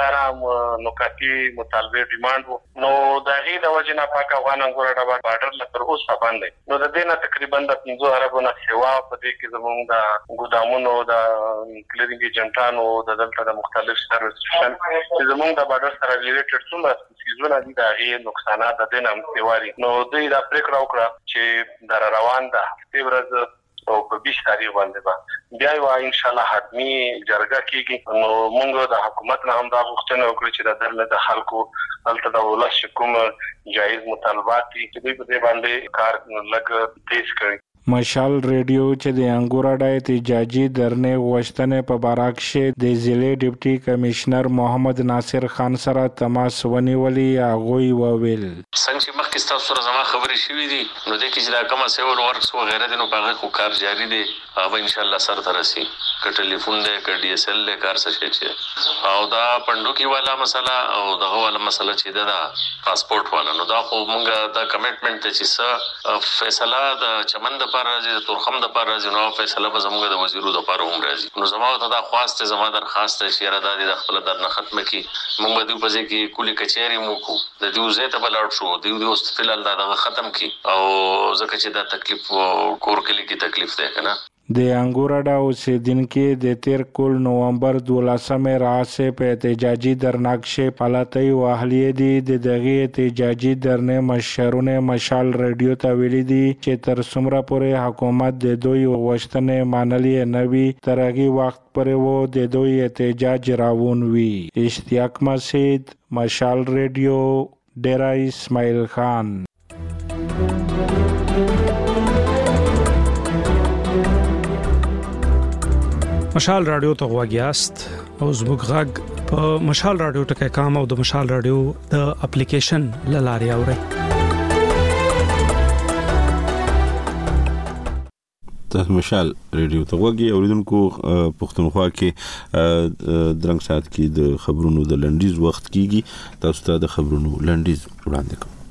18 نکاتی مطالبه ډیماند نو دغه د وجنه پاک افغان انګور اډه بارډر لتر اوسه باندې نو د دې نه تقریبا د 15 اربونه سیوا په دې کې زموږ د ګودامونو د کلینینګ ایجنټانو د دلته د مختلف سرویس چې زموږ د بارډر سره ریلیټډ څومره سیزونه دي د هغې نقصانات د دې نه سیواري. نو دوی دا پریکړه وکړه چې در روان ده هفتې ورځ او په 20 تاریخ باندې بیا یو ان شاء الله حتمی جرګه کیږي. نو موږ د حکومت نه هم دا غوښتنه وکړو چې د دله د خلکو هلته د ولس کوم جایز مطالبات دي چې دوی په دې باندې کار لږ تیز کړي. مشال ریډیو چې د انګور اډه احتجاجي درنه غوښتنه په باراکشه د ضلع ډیپټي کمشنر محمد ناصر خان سره تماس ونیولي. هغه وویل څنګه چې مخکې تاسو سره زما خبرې شوې دي نو د کې چې دا کومه سیول ورکس و غیره د نو په خو کار جاری دی. هغه ان شاء الله سره ترسي ک ټلیفون دی ک ډي اس ال له کار څه شي او دا پندوکی والا مسله او دغه والا مسله چې دا پاسپورت والا نو دا خو مونږه دا کمټمنټ چې څه فیصله د چمن د راځي د تورخم د پر راځي نو فیصله به زموږ د وزیرو د پر هم راځي. نو زما ته دا خواسته زما درخواست چې را د خپل درنه ختمه کی موږ به د پځې کې کلی کچېری مو کو د دې وزې ته بلاړ شو د دې اوس فلال دا ختم کی او ځکه چې دا تکلیف کور کې کی تکلیف ده کنه. د انګور اډه اوسیدونکو د 13 کول نومبر 12 راځي په احتجاجي درناکشه پالاتي واهلي دي. د دغه احتجاجي درنه مشرونه مشال ریډیو ته ویلي دي چې تر څومره پورې حکومت د دوی غوښتنې منلې نه وي تر هغه وخت پورې وو د دوی احتجاج راوون وي. اشتیاق مسعود، مشال ریډیو، ډیرا اسماعیل خان. مشال رادیو ته غواګیاست او زموږ غږ په مشال رادیو ټکي کام او د مشال رادیو د اپلیکیشن لاري اوري. تاسو مشال ریډیو ته وګورئ اوریدونکو پښتونخوا کې درنګ سات کې د خبرونو د لنډیز وخت کیږي تاسو ته د خبرونو لنډیز وړاندې کوم.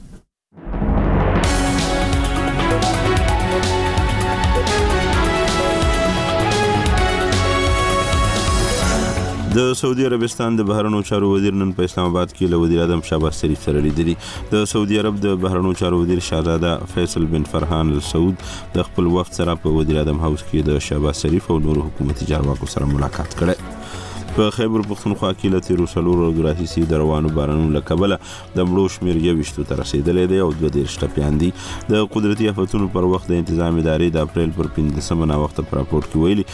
د سعودي عربستان د بهرنیو چارو وزیر نن په اسلام آباد کې له وزیر اعظم شهباز شریف سره لیدلي. د سعودي عرب د بهرنیو چارو وزیر شاهزاده فیصل بن فرحان ال سعود د خپل وفد سره په وزیر اعظم هاوس کې د شهباز شریف او نورو حکومتي چارواکو سره ملاقات کړی. په خیبر پختونخوا کې له تیرو څلورو ورځو راهیسې د روانو بارانونو له کبله د مړو شمېر 21 ته رسیدلی دی او 22 ټپیان دي. د قدرتي آفتونو پر وخت د انتظام ادارې د اپریل پر 15 ناوخته په راپورټ کې ویلي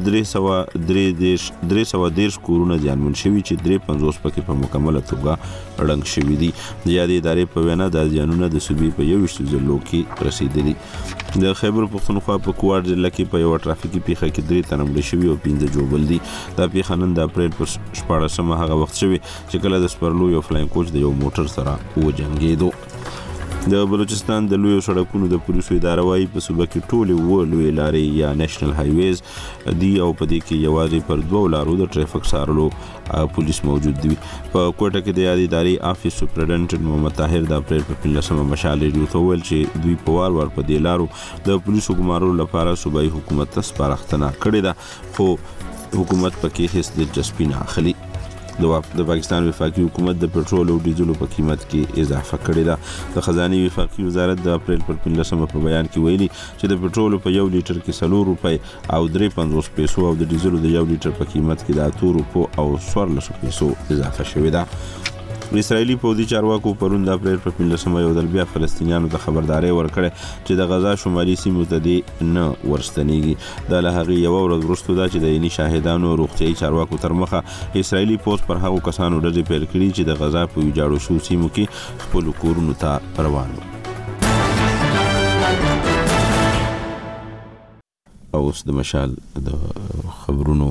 چې 313 کورونه زیانمن شوي چې 350 پکې په مکمله توګه ړنګ شوي دي. د یادې ادارې په وینا د زیانونه د صوبې په 21 ضلعو کې رسیدلي. د خیبر پختونخوا په کوټ ضلع کې په یو ټرافیکي پیښه کې 3 تنه مړه شوي او 15 جوړ دي. دا پیښه نن د اپریل پر 14 هغه وخت شوی چې کله د سپرلو یو فلاین کوچ د یو موټر سره وجنګېدو. د بلوچستان د لویو سړکونو د پولیسو اداره وايي په صوبه کې ټولې لوی لارې یا نېشنل هایویز دي او په دې کې یوازې پر 2 لارو د ټریفیک څارلو پولیس موجود دي. په کوټه کې د یادې ادارې افیس سپرنټنډنټ محمد طاهر د اپریل په 15 مشال ریډیو ته ویل چې دوی په وار په دې لارو د پولیسو ګمارلو لپاره صوبایي حکومت ته سپارښتنه کړې ده خو حکومت پکې هیڅ دلچسپي نه اخلي. د پاکستان وفاقي حکومت د پټرول او ډیزلو په قیمت کې اضافه کړې ده. د خزانه وفاقي وزارت د اپریل پر 15 په بیان کې ویلي چې د پټرول په 1 لیټر کې 4 روپۍ او 3.50 پیسو او د ډیزلو د 1 لیټر په قیمت کې د 8 روپو او 14 پیسو اضافه شوې ده. اسرائیلي پوځي چارواکو پرون د اپریل په 15 یو ځل بیا فلسطینیانو ته خبرداري ورکړه چې د غزا شمالي سیمو ته دې نه ورستنیږي. دا له هغې یو ورځ وروسته ده چې د عیني شاهدانو روغتیايي چارواکو تر مخه اسرائیلي پوځ پر هغو کسانو ډزې پیل کړي چې د غزا په ویجاړو شوو سیمو کې خپلو کورونو ته روان وو. اوس د مشال د خبرونو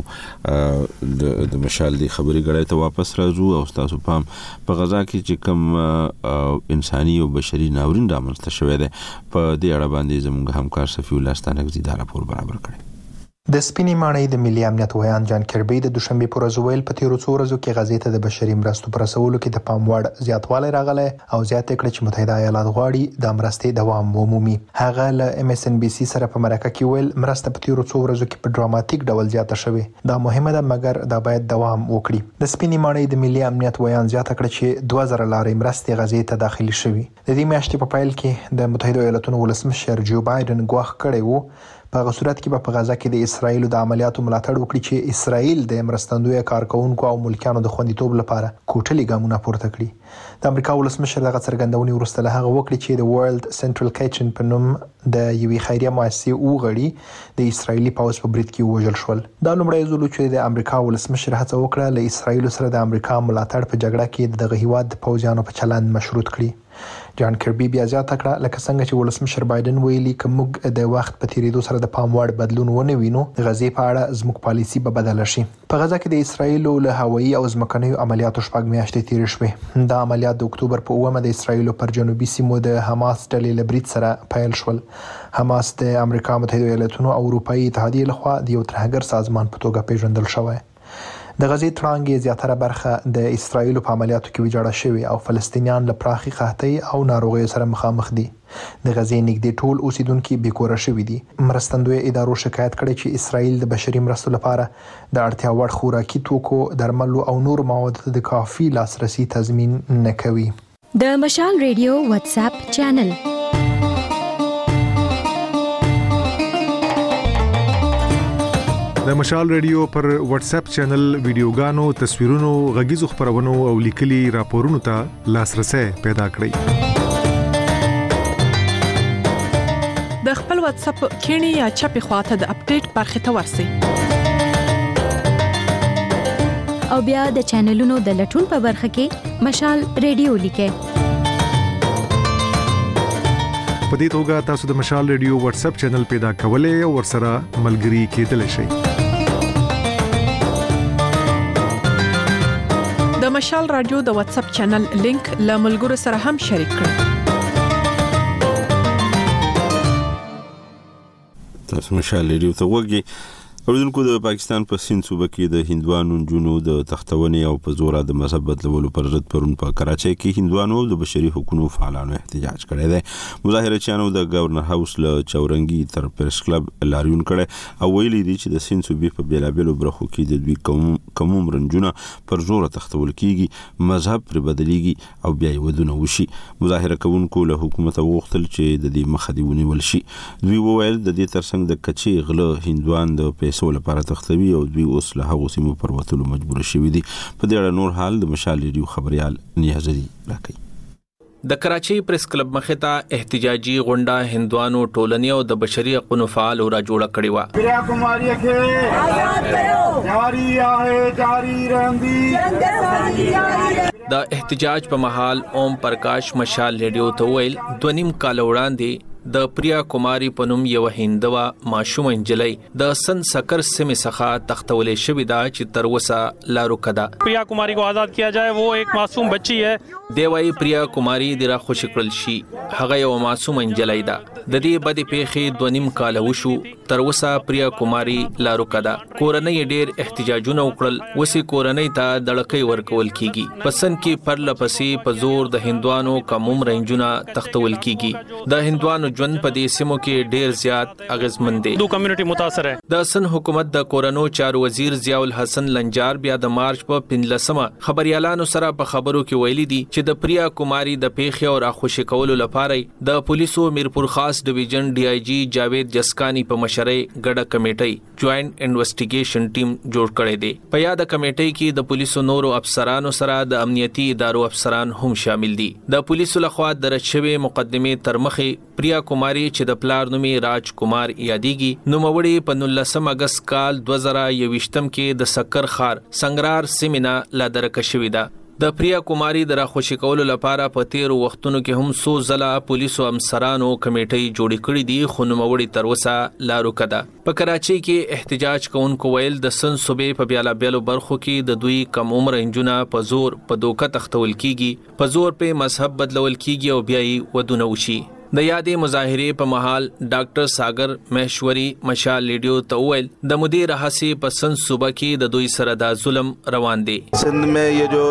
د مشال دی خبري غړې ته واپس راځو او تاسو پام په غزا کې چې کوم انساني او بشري ناورین رامنځته شوی دی په دې اړه باندې زموږ همکار صفي الله ستانکزي دا راپور برابر کړی. د سپینې ماڼۍ د ملي امنیت ویان جان کربي د دوشنبه پر ورځ ویل په تیرو څو ورځو کې غزې ته د بشري مرستو پر رسولو کې د پام وړ زیاتوالی راغلی او زیاته کړ چې متحده ایالات غواړي د مرستې دوام ومومي. هغه له MSNBC سره په مرکه کې ویل مرسته په تیرو څو ورځو کې په ډراماتیک ډول زیاته شوې. دا مهمه ده مګر دا باید دوام وکړي. د سپینې ماڼۍ د ملي امنیت ویان زیاته کړ چې 2000 لارې مرستې غزې ته داخلي شوې. د دې میاشتې په پایل کې د متحده ایالاتونو ولسمشر جو بایدن ګواښ کړی وو په هغه صورت کې په غزا کې د اسرایل د عملیاتو ملاتړ وکړي چې اسرایل د مرستندوی کارکونکو او ملکیانو د خوندیتوب لپاره کوټلي ګامونه پورته کړي. د امریکا ولسمشر دغه څرګندونې وروسته له هغه وکړي چې د ورلد سنټرل کچن په نوم د یوې خیریه مؤسسې وغړي د اسرایلی پوځ په برید کې وژل شول. دا لومړی ځل چې د امریکا ولسمشر هڅه وکړه له اسرایل سره د امریکا ملاتړ په جګړه کې دغه هیواد د پوځیانو په چلند مشروط کړي. جان کربي بیا زیاته کړه لکه څنګه چې ولسمشر بایدن ویلي که موږ د وخت په تیریدو سره د پام وړ بدلون ونه وینو د غزې په اړه زموږ پالیسي به بدله شي. په غزا کې د اسرایل له هوایي او ځمکنیو عملیاتو 6 میاشتې تیرې شوې. دا عملیات د اکتوبر په 9 د اسرایل پر جنوبي سیمو د حماس ډلې له برید سره پیل شول. حماس د امریکا متحده ایالاتونو او اروپאי اتحادیې لخوا د یو ترهګر سازمان په توګه پیژندل شوی. د غزې تړانګې زیاتره برخه د اسرایل په عملیاتو کې ویجاړه شوې او فلسطینیان له پراخي قحطۍ او ناروغیو سره مخامخ دي. د غزې نږدې ټول اوسیدونکو بیکوره شوي دي. مرستندوی ادارو شکایت کړی چې اسرایل د بشري مرستو لپاره د اړتیا وړ خوراکي توکو، درملو او نور موادو د کافي لاسرسي تضمین نه کوي. د مشال ریډیو واتس اپ چینل د مشال ریډیو پر واتس اپ چینل ویډیوګانو، تصویرونو، غږیزو خبرونو او لیکلي راپورونو ته لاسرسي پیدا کړئ. د خپل واتس اپ کینی یا چپی خواته د اپډیټ برخه ته ورسئ. او بیا د چینلونو د لټون په برخه کې مشال ریډیو لیکئ. په دې توګه تاسو د مشال ریډیو واتس اپ چینل پیدا کولای او ورسره ملګري کېدلی شئ. د مشال رادیو د واتس اپ چینل لینک له ملګرو سره هم شریک کړئ. تاسو مشال ریډیو ته وګورئ. اوردونکو د پاکستان په سند صوبه کې د هندوانو جنو د تختونې او په زور د مذهب بدلولو پر ضد پرون په کراچۍ کې هندوانو د بشري حقوقو فعالانو احتجاج کړی دی. مظاهرچیانو د گورنر هاوس له چورنګي تر پریس کلب لاریون کړي او ویلي دي چې د سند صوبې په بیلابېلو برخو کې د دوی کوم رنجونه پر زور تختول کیږي، مذهب پر بدلیږي او بیا ودونه وشي. مظاهره کوونکو له حکومت غوښتل چې د دې مخه دی ونیول شي. دوی وویل د دې ترڅنګ د کچې غله هندوان د پیسو لپاره تختوي او دوی اوس له هغو سیمو پر وتلو مجبور شوي دي. په دې اړه نور حال د مشال ریډیو خبريال نیازري راکوي. د کراچۍ پریس کلب مخې ته احتجاجي غونډه هندوانو ټولنې او د بشري حقوقو فعالو را جوړه کړې و. پریا کماری کې آزاد کړو، جاری آهه جاری رهندي. د احتجاج په محل اوم پرکاش مشال ریډیو ته ویل 2.5 کال وړاندې د پریا کماری پنوم یو هندوا ماشوم انجلی د سن سکر سیمه څخه تختولې شوې ده چې تر وسه لارو کده. پریا کماری کو آزاد کیا جائے، وہ ایک معصوم بچی ہے. دیوای پریا کماری ډیره خوشی کړل شي، هغه یو معصوم انجلی ده. د دې بدې پیښې 2.5 کال وشو، تر وسه پریا کماری لارو کده. کورنۍ ډیر احتجاجونه وکړل، وسې کورنۍ ته دړکې ورکول کیږي. پسند کې پر لپسې په زور د هندوانو کوم رنجونه تختول کیږي. د هندوانو ژوند په دې سیمو کې ډیر زیات اغیزمن دي. دو کمیونټي متاثر ہے. د سن حکومت د کورونو چارو وزیر ضیاء الحسن لنجار بیا د مارچ په 15مه خبريالانو سره په خبرو کې ویلي دي چې د پریا کماری د پیښې او راخوشي کولو لپاره د پولیسو میرپور خاص ډیویژن ډي آی جی جاوید جسکانی په مشرۍ ګډه کمیټي جوائنٹ انویسټیګیشن ټیم جوړ کړی دی. په یاد کمیټي کې د پولیسو نورو افسرانو سره د امنیتي ادارو افسران هم شامل دي. د پولیسو لخوا درج شوی مقدمه تر مخې پریا کماری چې د پلار نومي راج کمار یادېږي، نو موړي په 19 اگست کال 2021 کې د سکر خار سنگرار سیمنا لا درکه شوې ده. د پریا کماری د راخوشي کولو لپاره په تیر وختونو کې هم سو ځله پولیسو امسرانو کمیټي جوړې کړې دي، خو نو موړي تر وسه لارو کده. په کراچۍ کې احتجاج کوونکو ویل د سن صوبې په بیلابېلو برخو کې د دوی کم عمر انجونه په زور په دوکه تختول کیږي، په زور په مذهب بدلول کیږي او بیا یې ودونه وشي. د یادې مظاهره په محل ډاکټر ساگر مهشوري مشال ریډیو ته ویل د مدیر حسی په سن صوبہ کې د دوی سره د ظلم روان دي. سندھ میں یہ جو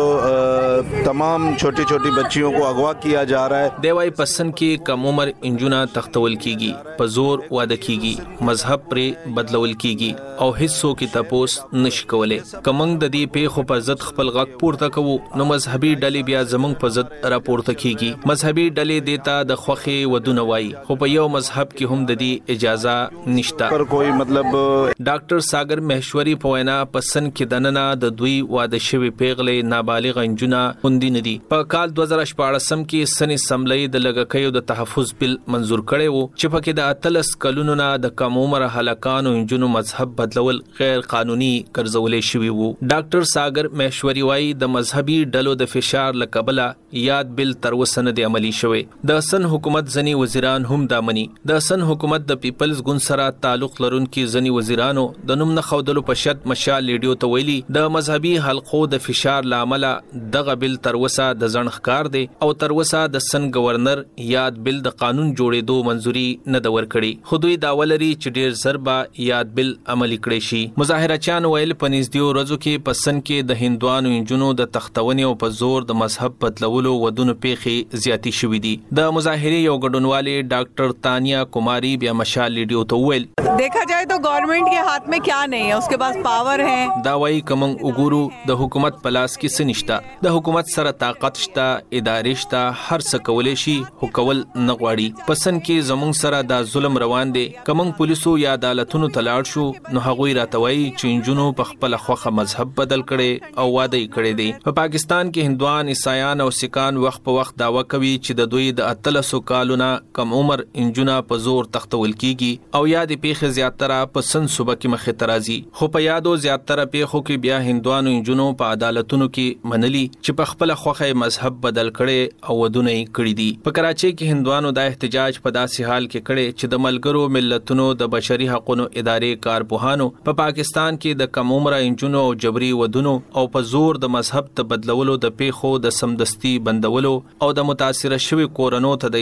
تمام چھوٹی چھوٹی بچیوں کو اغوا کیا جا رہا ہے. دیوای پسند کې کم عمر انجونه تختول کیږي، په زور واده کیږي، مذهب پر بدلول کیږي او هیڅ کې تاسو نشي کولای. کمنګ د دې پیښو په ضد خپل غږ پورته کوو، نو مذهبي ډلې بیا زمونږ په ضد راپورته کیږي. مذهبي ډلې دیتا د خوخي ودونه وای، خو په یو مذهب کې هم د دې اجازه نشته. پر کوئی مطلب ډاکټر ساگر مهشوري په وینا پسند کې دننه د دوی واده شوی پیغلې نابالغ انجونه خوندي ندي. په کال 2014 کې سن اسمبلی د لګکیو د تحفظ بل منزور کړي وو چې پکې د 13 کلونو نه د کم عمر هلکانو انجونو مذهب بدلول غیر قانوني ګرځولې شوی وو. ډاکټر ساگر مهشوري وای د مذهبي ډلو د فشار لکبله یاد بل تر وسنه د عملی شوی. د سن حکومت ځنی وزیران هم دامني. د سن حکومت د پیپلز ګوند سره تعلق لرونکي ځنی وزیرانو د نوم نه خودلو په شرط مشال ریډیو ته ویلي د مذهبي حلقو د فشار لامل دغه بل تر وسه د ځنخکار دی او تر وسه د سن گورنر یاد بل د قانون جوړېدو منځوري نه د ورکړي. خو دوی داولري چې ډیر ضربه یاد بل عملي کړي شي. مظاهرچیان ویل په نږدې ورځو کې په سن کې د هندوانو انجونو د تختونې او په زور د مذهب بدلولو ودونو پیښې زیاتی شوې دي. د مظاهره یو ګډونوالے ڈاکٹر تانیا کماری بیا مشال ریڈیو تو ویل دیکھا جائے تو گورنمنٹ کے ہاتھ میں کیا نہیں ہے، اس کے پاس پاور ہے. داوی کمنګ وګورو د حکومت پلاس کې سنشتا، د حکومت سره طاقت شته، ادارې شته، هر څه کولای شي، خو کول نه غواړي. پسند کې زمونږ سره د ظلم روان دي. کمنګ پولیسو یا عدالتونو تلاړ شو، نو هغوی راتوي چې انجونو په خپل خوخه مذهب بدل کړي او واده یې کړي دي. په پاکستان کې هندوان، عیسایان او سکان وخت په وخت داوا کوي چې د دوی د 1300 کالونو کم عمر انجونه په زور تختول کیږي او یا د پیښې زیاتره په سن صوبه کې مخې ترازي. خو په یادو زیاتره پیښو کې بیا هندوانو انجونو په عدالتونو کې منلي چې په خپل خوخه مذهب بدل کړي او ودونه یې کړی دي. په کراچۍ کې هندوانو د احتجاج په داسې حال کې کړي چې د ملګرو ملتونو د بشري حقوقو ادارې کارپوهانو په پاکستان کې د کم عمر انجونو او جبري ودونو او په زور د مذهب ته بدلولو د پیښو د سمدستي بندولو او د متاثر شوی کورونو ته د انصاف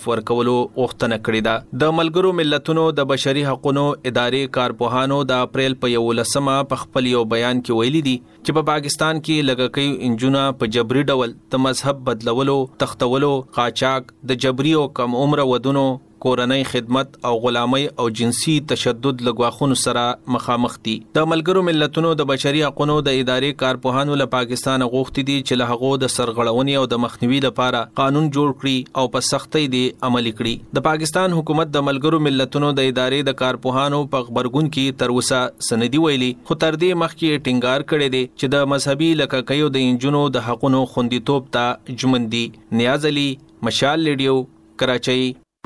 انصاف ورکولو غوښتنه کړې ده. د ملګرو ملتونو د بشري حقوقو ادارې کارپوهانو د اپریل په 11مه په خپل یو بیان کې ویلي دي چې په پاکستان کې لږکیو انجونه په جبري ډول د مذهب بدلولو، تختولو، قاچاق، د جبري او کم عمر ودونو، کورنۍ خدمت او غلامۍ او جنسي تشدد لګواخونو سره مخامخ دي. د ملګرو ملتونو د بشري حقوقو د ادارې کارپوهانو له پاکستان غوښتي دي چې له هغو د سرغړونې او د مخنیوي لپاره قانون جوړ کړي او په سختۍ دې عملي کړي. د پاکستان حکومت د ملګرو ملتونو د ادارې د کارپوهانو په خبرګون کې تر اوسه سندي ویلي، خو تر دې مخکې ټینګار کړی دی چې د مذهبي لږکیو د انجونو د حقوقو خوندیتوب ته ژمن دي. نیاز علي، مشال ریډیو، کراچۍ.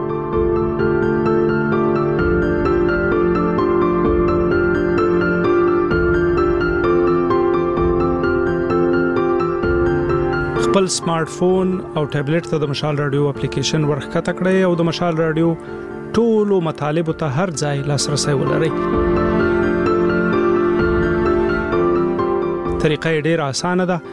خپل سمارټ فون او ټابلیټ ته د مشال رادیو اپلیکیشن ورخکته کړئ او د مشال رادیو ټولو مطالب ته هر ځای لاسرسي ولرئ. طریقه ډیره اسانه ده.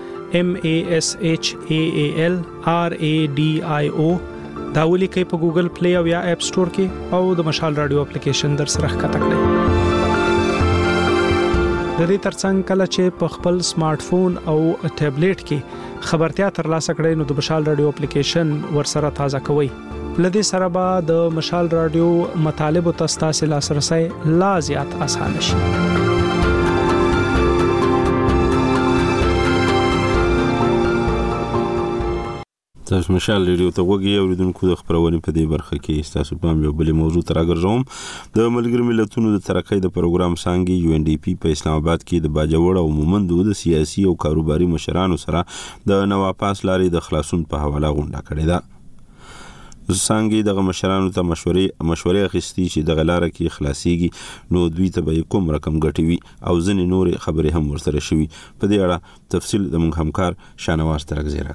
MASHAAL RADIO دا ولیکئ په ګوګل پلی او یا اپ سٹور کې او د مشال رادیو اپلیکیشن در سره ښکته کړئ. د دې ترڅنګ کله چې په خپل سمارټ فون او ټابلیټ کې خبرتیا ترلاسه کړئ نو د مشال رادیو اپلیکیشن ورسره تازه کوئ. لدې سره به د مشال رادیو مطالب او تاسو لاسرسي لا زیات آسان شي. تاسو مشال ریډیو ته وګورئ او لیدونکو د خبرونه په دې برخه کې تاسو په یو بل موضوع تر راګرځوم. د ملګرو ملتونو د ترقۍ د پروګرام څنګه UNDP په اسلام آباد کې د باجوړ او مومندو د سیاسي او کاروباري مشرانو سره د نواپاس لارې د خلاصون په حواله غونډه کړې ده. څنګه دغه مشرانو ته مشورې اخیستي چې د غلاره کې خلاصيږي نو دوی ته به کوم رقم ګټوي او ځنې نور خبرې هم ورسره شوي. په دې اړه تفصیل د موږ همکار شانواز ترغزیرا.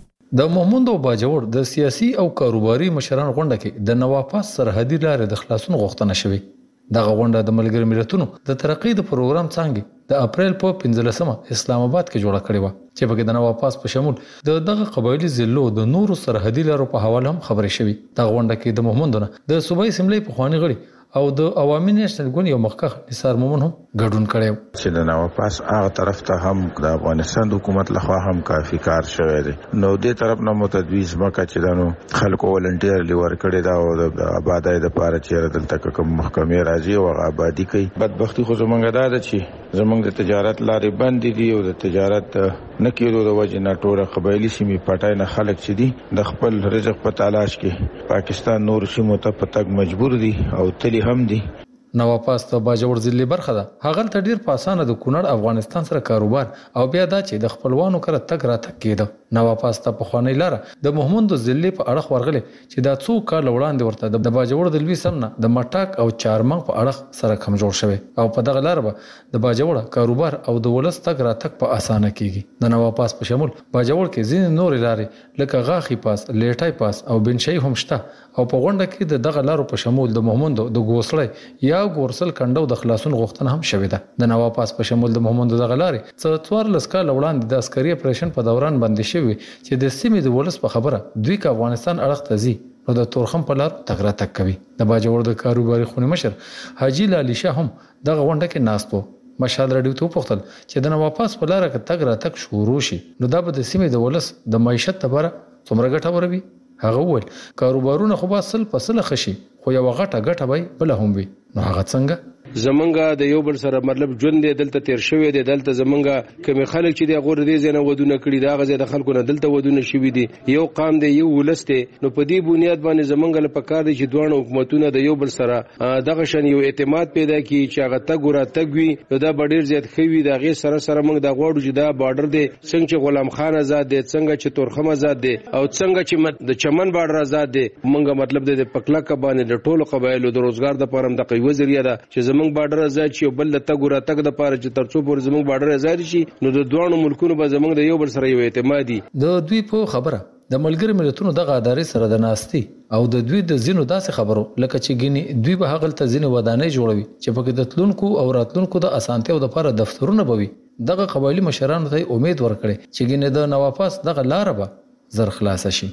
د مومند او باجوړ د سیاسي او کاروباري مشرانو غونډه کې د نواپاس سرحدي لارې د خلاصون غوښتنه شوې. دغه غونډه د ملګرو ملتونو د ترقۍ د پروګرام څنګه د اپریل په 15مه اسلام آباد کې جوړه کړې و چې په کې د نواپاس په شمول دغه قبایلی ضلعو د نورو سرحدي لارو په حواله هم خبرې شوې. دغه غونډه کې د مومندونو د صوبایي اسمبلی په خواني غړي او د عوامي نېشنل ګوند یو مخکخ نثار مومن هم ګډون کړي چې د نواپاس هغه طرف ته هم د افغانستان حکومت لخوا هم کافي کار شوی دی. نو دې طرف نه متدویز مکه چې دانو خلکو ولنټیر لیور کړي دا او د آبادای د پاره چې دلته کوم محکمې راځي او آبادی کوي. بدبختی خو زمونږ دا ده چې زمونږ د تجارت لارې بند دي او د تجارت نه کېدو د وجه نه ټول قبایلی سیمې پټای نه خلک چې دي د خپل رزق په تلاش کې پاکستان نور سیمو ته پتاګ مجبور دي او تلی هم دي. نواپاس ته باجوړ ضلع برخه ده. هغه ته ډیر په اسانه د کونړ افغانستان سره کاروبار او بیا دا چې د خپلوانو کړه تک را تک کېده. نواپاس ته په خوانی لاره د محمد ضلع په اړه ورغله چې دا څو کال وړاندې ورته د باجوړ د لوی سمنه د مټاک او چارمنګ په اړه سره کم جوړ شوی او په دغه لار به د باجوړ کاروبار او د ولس تک را تک په اسانه کیږي. د نواپاس په شمول باجوړ کې ځین نور لارې لکه غاخي پاس، لیټای پاس او بنشي هم شته او په غونډه کې دغه لارو په شمول د محمد د ګوسړی یا ګورسل کندو د خلاصون غوښتنه هم شوې ده. د نواپاس په شمول د محمد دغه لارې څو 14 کال وړاندې د عسکري اپریشن په دوران باندې شوی چې د سیمې د ولس په خبره دوی کا افغانستان اړخ ته ځي نو د تورخم په لار تک را تک کوي. د باجوړ د کاروباري خونی مشر حاجی لالی شاه هم دغه غونډه کې ناستو. مشال رادیو ته پوښتل چې د نواپاس په لار کې تک را تک شروع شي نو دا به د سیمې د ولس د معیشت لپاره څومره ګټه وروي. هغه ول کاروبارونه خو به سل په سل خشي خو یو غټه به بل هم وي. نو هغه څنګه زمونږه د یو بل سره مطلب ژوند دی دلته تیر شوی دی. دلته زمونږه کوم خلک چې د غور دي زنه ودونه کړی دا غزه د خلکو نه دلته ودونه شوی دي. یو قام دی یو ولست نو په دې بنیاد باندې زمونږه لپاره کار دي چې دوه حکومتونه د یو بل سره دغه شان یو اعتماد پیدا کړي چې هغه تګورا تګوي نو دا ډیر زیات خوي دا غي سره موږ د غوړو چې دا بارډر دی څنګه چې غلام خان آزاد دی څنګه چې تورخم آزاد دی او څنګه چې د چمن بارډر آزاد دی موږ مطلب د پکلا کبانې د ټولو قبایلو د روزګار د پرم د قوی ذریعہ ده چې زمونږ بارډر آزاد چې بل د تګورا تک د پاره چې ترڅو پر زمونږ بارډر آزاد شي نو د دوه ملکونو به زمونږ د یو بل سره یو اعتمادي د دوی په خبره د ملګری ملتونو دغه ادارې سره د ناستي او د دوی د زینو داسې خبرو لکه چې ګینی دوی به هغه ته زینو ودانې جوړوي چې په کې د تلونکو او راتلونکو د اسانتیو د لپاره دفترونه بوي. دغه قبایلی مشرانو ته امید ورکړي چې ګینه د نواپاس دغه لار به زر خلاص شي.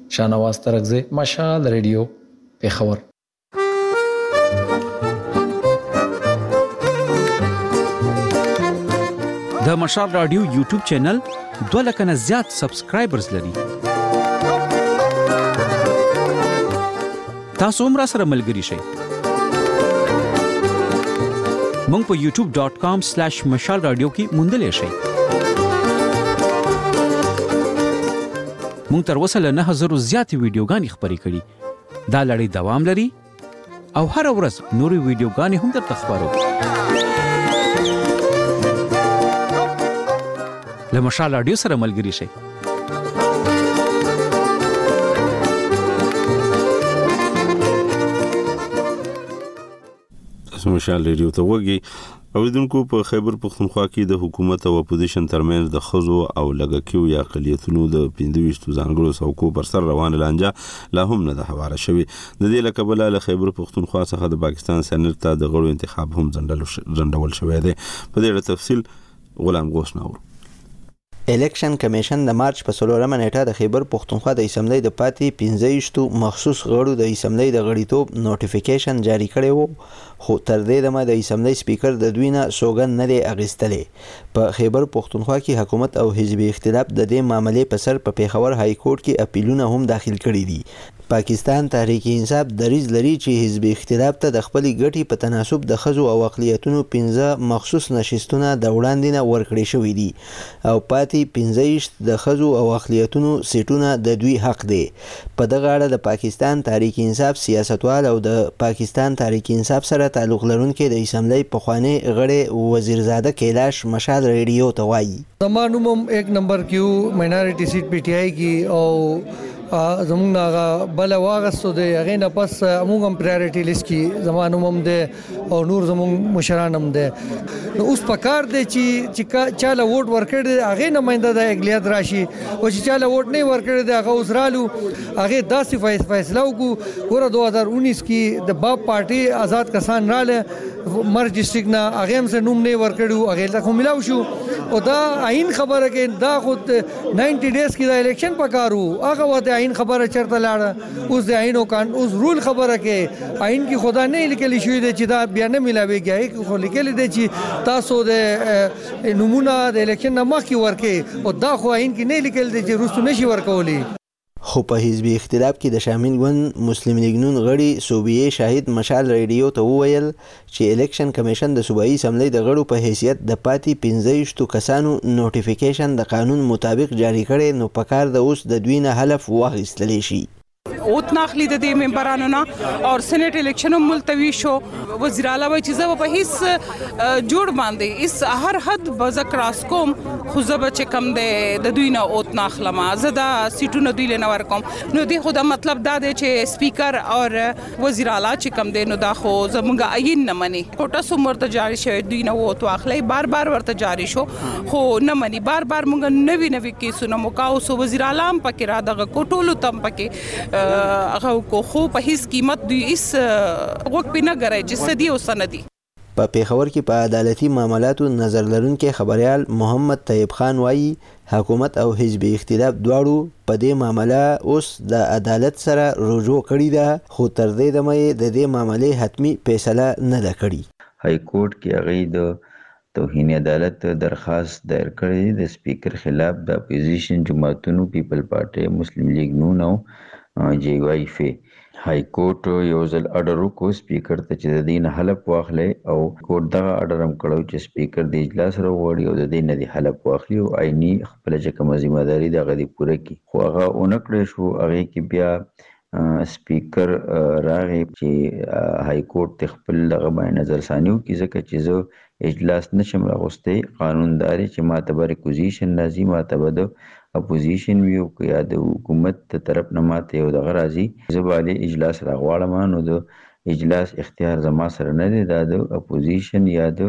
شانواز ترغزی مشال ریډیو پیښور. د مشال رادیو یوټیوب چینل 2 لک نه زیات سبسکرایبرز لري. تاسو هم را سره ملګري شئ. مونږ په youtube.com/مشال رادیو کې موندلې شئ. مونږ تر اوسه له 9000 زیات ویډیوګانې خپرې کړي. دا لړۍ دوام لري او هر ورځ نورې ویډیوګانې هم درته خبرو. له مشال رادیو سره ملګري شئ. مشال ریډیو ته وګي. اوریدونکو په خیبر پختونخوا کې د حکومت او اپوزیشن ترمنځ د خزو او لګکیو یا اقلیتونو د 25 ځانګړو څوکو پر سر روان لانجه لا هم نه ده هواره شوې. د دې لکبل له خیبر پختونخوا څخه د پاکستان سېنات ته د غړو انتخاب هم ځنډول شوی دی. په دې اړه تفصیل غلام غوث ناور. الیکشن کمیشن د مارچ په 16 نیټه د خیبر پختونخوا د اسمبلی د پاتې 15 مخصوص غړو د اسمبلی د غړیتوب نوټیفیکیشن جاری کړی وو، خو تر دې دمه د اسمبلی سپیکر د دوی نه سوګند نه دی اخیستلی. په خیبر پختونخوا کې حکومت او حزبي اختلاف د دې معاملې په سر په پیښور های کورټ کې اپیلونه هم داخل کړي دي. پاکستان تحریک انصاف دریځ لري چې حزبي اختلاف ته د خپلې ګټې په تناسب د ښځو او اقلیتونو 15 مخصوص نشستونه د وړاندې نه ورکړي شوي دي او پاتې 15 د ښځو او اقلیتونو سیټونه د دوی حق دی. په دغه اړه د پاکستان تحریک انصاف سیاستوال او د پاکستان تحریک انصاف سره تعلق لرونکي د اسمبلی پخوانی غړي وزیرزاده کیلاش مشال ریډیو ته وایي. زمانوم 1 نمبر کیو ماینورټي سیټ پی ټی آی کی او زمونږ هغه بل واغستو دی هغه نه پس موږ هم پرایورټي لیست کې زمانوم هم دی او نور زمونږ مشران هم دی. نو اوس پکار دی چې چاله ووټ ورکړي هغه نماینده د اقلیت راشي او چې چاله ووټ نه ورکړي هغه اوس رالو هغه داسې فیصله وکړو. ګوره 2019 کې د باب پارټي آزاد کسان رااله مر ډیسټریکټ نه هغه هم نوم نه ورکړو هغه ته ملاو شو او دا عین خبره کې دا خود 90 ډیز کې د الیکشن پکارو هغه وته عین خبره چرته لاړه. اوس د عین او کان اوس رول خبره کې عین کې خدا نه لیکل شوی دی چې دا بیا نه ملاويږي خو لیکل دی چې تاسو د نمونه د الیکشن نه مخکې ورکې او دا خو عین کې نه لیکل دی چې روستو نشي ورکولي. خو په حزبي اختلاف کې د شامل ګوند مسلم لیگ نون غړي صوبیه شاهد مشال ریډیو ته وویل چې الیکشن کمیشن د صوبایي اسمبلی د غړو په حیثیت د پاتې 15 کسانو نوټیفیکیشن د قانون مطابق جاری کړي نو پکار د اوس د دوی نه حلف واخیستلی شي. اوت ناخلی د دې ممبرانو نه او سېنات الیکشن ملتوی شو. وزیر اعلی وایي چې زه په هیڅ جوړ باندې اس هر حد بذکراس کوم خو زه به چې کم د دوی نه اوت ناخلم زه دا سیټونه دوی له نور کوم. نو دې خو دا مطلب دا دی چې سپیکر او وزیر اعلی چې کم دی نو دا خو زموږ عین نه مني. کوټه سومرته جاری شوی دوی نه اوت واخلي بار ورته جاری شو خو نه مني. بار موږ نوي کیسونه موکاو سو وزیر اعلی هم پکې را دغه کوټولو تم پکې هغه کو خو په هیڅ قیمت دوی اس وګ پینه غره چې سدي او سندي. په پیښور کې په عدالتي معاملاتو نظر لرونکي خبريال محمد طیب خان وایي حکومت او حزبي اختلاف دواړو په دې معاملې اوس د عدالت سره رجوع کړی ده خو تر دې دمه د دې معاملې حتمی فیصله نه ده کړې. های کورټ کې هغه د توهین عدالت درخواست دایر کړی د سپیکر خلاف د اپوزیشن جماعتونو پیپل پارټي مسلم لیگ نون او جی وائی فی. های کورټ یو ځل اډر وکړ سپیکر ته چې د دین حلف واخلي او کورټ دغه اډر هم کړو چې سپیکر د اجلاس راوړي او د دین د حلف واخلي او عیني خپل چې کوم ذمہ داری دغه دی پوره کی. خو هغه اونکړې شو هغه کې بیا سپیکر راغی چې های کورټ خپل دغه باندې نظر ثانیو کې ځکه چې زه اجلاس نشم راغوستي قانونداري چې ماته به ریکوزیشن لازم ماته به د اپوزیشن ویو یا د حکومت طرف نه ماته یو دغه راځي زباله اجلاس راغواړم نو د اجلاس اختیار زما سره نه دی د اپوزیشن یا د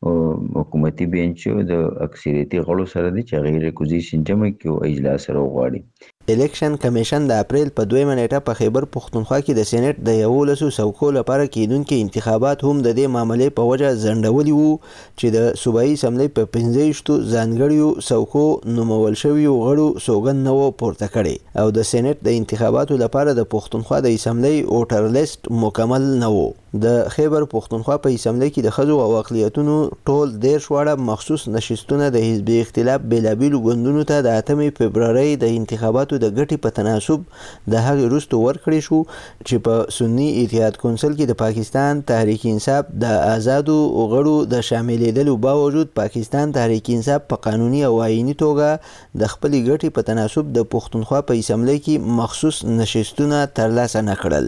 حکومتي بینچ د اکثریتي غړو سره دی چې غیر ریکوزیشن جمع کیو اجلاس راغواړي. الیکشن کمیشن د اپریل په 2 نیټه په خیبر پختونخوا کې د سېنات د 11 څوکو لپاره کېدونکو انتخابات هم د دې معاملې په وجه ځنډولي وو چې د صوبایي اسمبلی په 15 ځانګړیو څوکو نومول شویو غړو سوګند نه پورته کړي او د سېنات د انتخاباتو لپاره د پختونخوا د اسمبلی ووټر لیست مکمل نه وو. د خیبر پختونخوا په اسمبلی کې د ښځو او اقلیتونو ټول 10 واړه مخصوص نشستونه د حزبي اختلاف بېلابېلو ګوندونو ته د 8 فبرورۍ د انتخاباتو د ګټې په تناسب د هغې وروسته ورکړی شو چې په سني اتحاد کونسل کې د پاکستان تحریک انصاف د آزادو غړو د شاملېدلو باوجود پاکستان تحریک انصاف په قانوني او آئیني توګه د خپلې ګټې په تناسب د پختونخوا په اسمبلی کې مخصوص نشستونه ترلاسه نه کړل.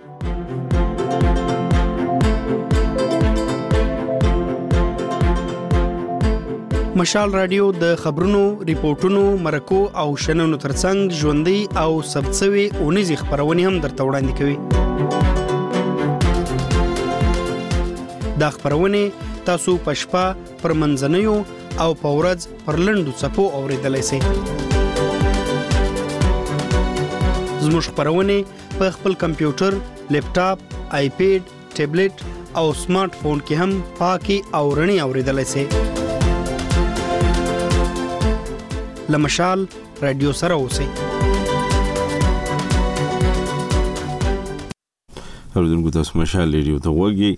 مشال رادیو د خبرونو، ریپورتونو، مرکو او شننو ترڅنګ ژوندۍ او ثبتسوي اونیزي خبرونه هم درته وړاندې کوي. دا خبرونه تاسو په شپه پر منځنیو او په ورځ پر لنډو څپو اوریدلای شئ. زموږ خبرونه په خپل کمپیوټر، لیپټاپ، آیپیډ، ټابلیټ او سمارټ فون کې هم پاکي او رڼي اوریدلای شئ. لمشال رادیو سره اوسئ. اوریدونکو تاسو مشال رادیو ته وګورئ.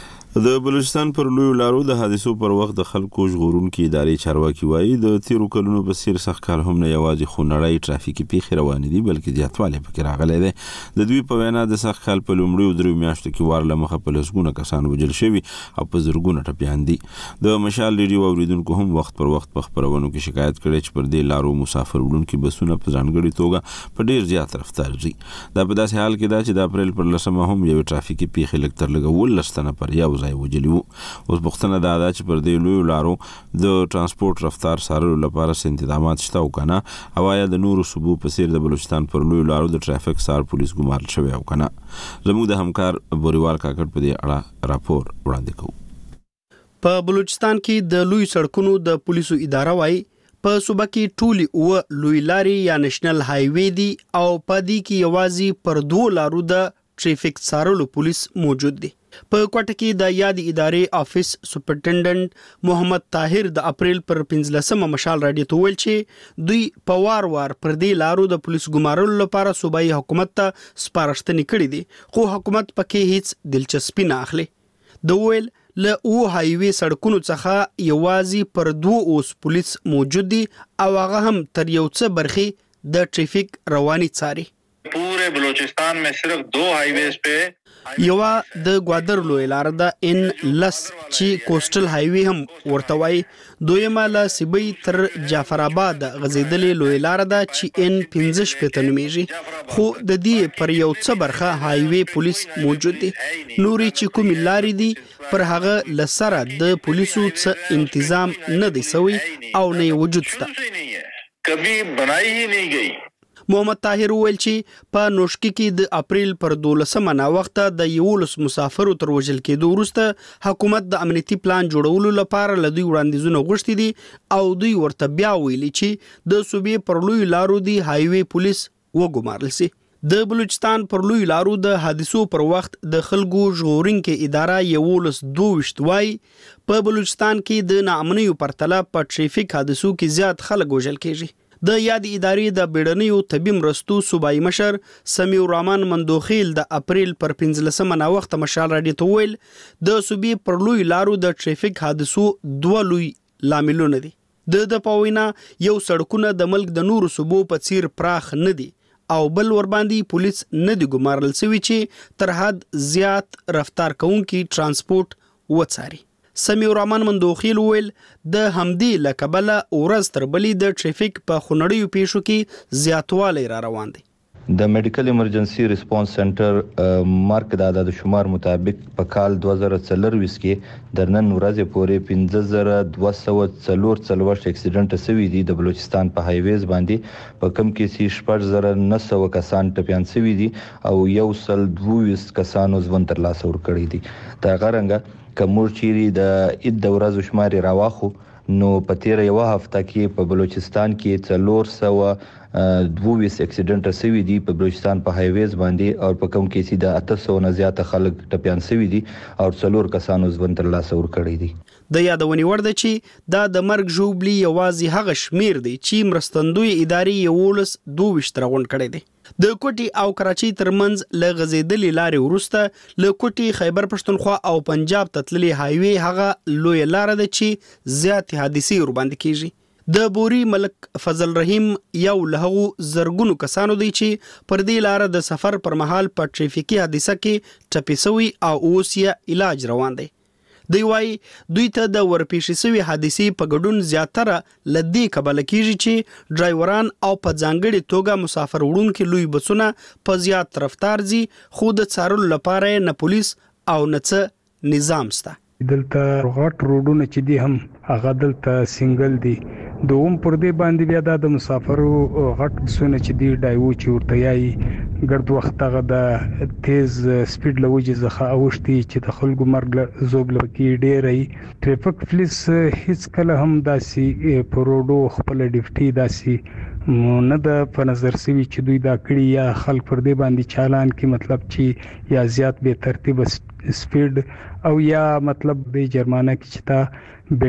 د بلوچستان پر لوی لارو د حادثو پر وخت د خلکو ژغورونکو ادارې چارواکي وایي د تیرو کلونو په څیر سخت کال هم نه یوازې خونړۍ ټرافیکي پیښې روانې دي بلکې زیاتوالی پکې راغلی دی. د دوی په وینا د سخت کال په لومړیو 3 میاشتو کې وار له مخه په لسګونه کسان وژل شوي او په زرګونه ټپیان دي. د مشال رادیو اوریدونکو هم وخت پر وخت په خبرونو کې شکایت کړي چې پر دې لارو مسافر وړونکي بسونه په ځانګړي توګه په ډیر زیات رفتار ځي. دا په داسې حال کې ده چې د اپریل پر 10 هم یو ټرافیکي پیښه لږ تر لږه 19 تنه پر یو ځای وژلي وو. اوس پوښتنه دا ده چې پر دې لوی لارو د ترانسپورت رفتار څارلو لپاره څه انتظامات شته او کنه، او آیا د نورو صوبو په څیر د بلوچستان پر لوی لارو د ټرافیک څار پولیس ګمارل شوی او کنه. زموږ د همکار بوریوال کاکړ په دې اړه راپور وړاندې کوي. په بلوچستان کې د لوی سړکونو د پولیسو اداره وایي په صوبه کې ټولي لوی لارې یا نېشنل های وی دي او په دې کې یوازې پر 2 لارو د ټریفیک څارلو پولیس موجود دي. په کوټه کې د یاد ادارې افیس سپرنټنډنټ محمد طاهر د اپریل پر 15 مشال رادیو ته ویل چې دوی په وار پر دې لارو د پولیس ګمارلو لپاره صوبایي حکومت ته سپارښتنې کړې دي خو حکومت پکې هیڅ دلچسپي نه اخلي. د ویل له های وی سړکونو څخه یوازې پر 2 اوس پولیس موجود دي او هغه هم تر یو څه برخي د ټریفیک رواني څاري. पूरे बलूचिस्तान में सिर्फ 2 हाईवेज पे یوا د گوادر لوی لار د ان لس چې کوسټل های وی هم ورته وای، دویمه له سیبی تر جعفر آباد غزیدلې لوی لار د چې ان 15 پته نومیږي خو د دې پر یو څه برخه های وی پولیس موجود دي. نوري چې کوم لارې دي پر هغه لسره د پولیسو څه تنظیم نه دی سوی او نه وجود شته. کبھی بنائی ہی نہیں گئی. محمد طاهر ویل چې په نوشکی کې د اپریل پر 12 نا وخت د 11 مسافرو تر وژل کېدو وروسته حکومت د امنیتي پلان جوړولو لپاره لدی وړاندیزونه غوښتي دي او دوی ورته بیا ویلي چې د صوبې پر لوی لارو دی های وی پولیس وګمارل سي. د بلوچستان پر لوی لارو د حادثو پر وخت د خلکو ژغورونکو اداره 22 وای په بلوچستان کې د ناامنیو پرتله په ټریفیک حادثو کې زیات خلک وژل کېږي. د یاد ادارې د بیړنیو طبي مرستو صوبایي مشر سمیع الرحمن مندوخیل د اپریل پر 15 نا وخت مشال رادیو ته ویل د صوبې پر لوی لارو د ټریفیک حادثو 2 لوی لاملونه دي. د پاوینا یو سړکونه د ملک د نورو صوبو په څیر پراخ نه دي او بل ور باندې پولیس نه دی ګمارل سوي چې تر حد زیات رفتار کوونکي ترانسپورت وڅاري. سمیع الرحمن مندوخیل ویل د همدې لکبله ورځ تر بلې د ټریفیک په خونړیو پیښو کې زیاتوالی را روان دی. د میډیکل ایمرجنسي ریسپانس سنټر مارک د عدد شمار مطابق په کال 2024 کې د نن ورځې پورې 5244 اکسیډنټ شوي دي. د بلوچستان په هایویز باندې په کم کې 6900 کسان ټپیان شوي دي او 122 کسانو ژوند ترلاسه ورکړي دي. دا غرنګه کومور چيري د اید د ورځو شماري راواخو نو په تیر یو هفته کې په بلوچستان کې 422 اکسیډنټ شوي دي په بلوچستان په هایویز باندې او په کوم کې سي د 800 نه زیات خلک ټپيان شوي دي او 4 کسانو ژوند تر لاسه ورکړي دي. د یادونې وړ ده چې دا د مرګ ژوبلي یوازې هغه شمیر دی چې مرستندوی ادارې 22 ترغون کړي دي. د کوټي او کراچي ترمنځ ل غزیدلې لارې ورسته ل کوټي خیبر پښتونخوا او پنجاب تتللي هایوي هغه لوی لار ده چې زیات حادثې ور باندې کیږي. د بوري ملک فضل رحیم یو له زرګونو کسانو دی چې پر دې لار د سفر پر مهال په ټریفیکي حادثه کې ټپي شوی او اوس یې علاج روان دی. دی وايي دوی ته د ورپېښې شوې حادثې په ګډون زیاتره لدی کبل کیږي چې ډرایوران او په ځانګړي توګه مسافر وړونکي لوی بسونه په زیات رفتار ځي خو د څارلو لپاره نه پولیس او نه څه نظام شته. دلته غټ روډونه چې دي هم هغه دلته سنگل دي دوم پر دې باندې بیا د مسافرو غټ بسونه چې دي ډایو چې ورته یایي ګرد وخت هغه د تیز سپیډ لوجه زخه اوشتي چې د خلکو مرګ زوګل کې ډېرې ټریفیک پولیس هیڅ کله هم داسي په روډو خپل ډیوټي داسي نه د په نظر سوي چې دوی دا کړی یا خلک پر دې باندې چالان کې مطلب چې یا زیات به ترتیب سپیډ او یا مطلب د جرمانه کې چې تا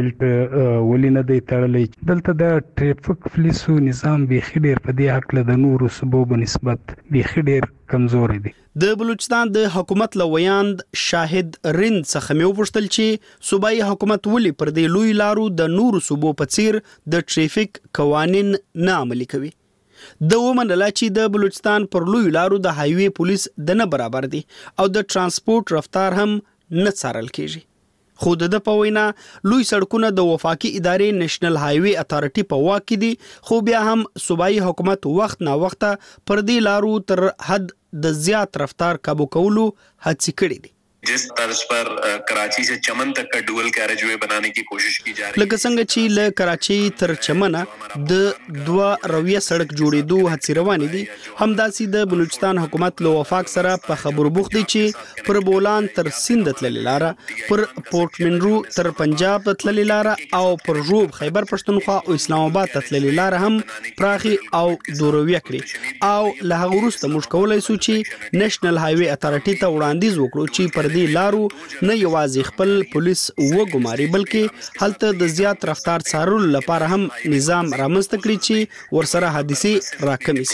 بیلټ ولینه دی تړلې. دلته د ټریفیک پولیسو نظام به خډیر په دې حق له نورو سبب نسبت به خډیر کمزوري دي. د بلوچستان د حکومت لویاند شاهد رند څخه مې وپوښتل چې صوبایي حکومت ولې پر دې لوی لارو د نورو صوبو په څیر د ټریفیک قوانین نه عملي کوي. د ومنله چې د بلوچستان پر لوی لارو د هایوي پولیس د نه برابر دي او د ترانسپورت رفتار هم نه څارل کیږي. خو د په وینا لوی سړکونه د وفاقي ادارې نېشنل هایوي اتارټي په واک کې دي خو بیا هم صوبایي حکومت وخت نا وخت پر دې لارو تر حد د زیات رفتار काबू کولو هڅې کړې دي. जिस तर्ज पर कराची से चमन तक का डुअल कैरेजवे बनाने की कोशिश की जा रही है. लगे څنګه چې له کراچي تر چمنه د دوه رویه سړک جوړېدو هڅې روانې دي همداسې د بلوچستان حکومت له وفاق سره په خبرو بوخت دي چې پر بولان تر سند تللې لار پر پورت منرو تر پنجاب تللې لار او پر روب خیبر پښتونخوا او اسلام آباد تللې لار هم پراخي او دورویه کړي او له هغه وروسته موږ کولای شو چې نېشنل هایوي اتارټي ته وړاندیز وکړو چې پر دې لارو نه یوازې خپل پولیس وګماري بلکې هلته د زیات رفتار څارلو لپاره هم نظام رامنځته کړي چې ورسره حادثې راکمې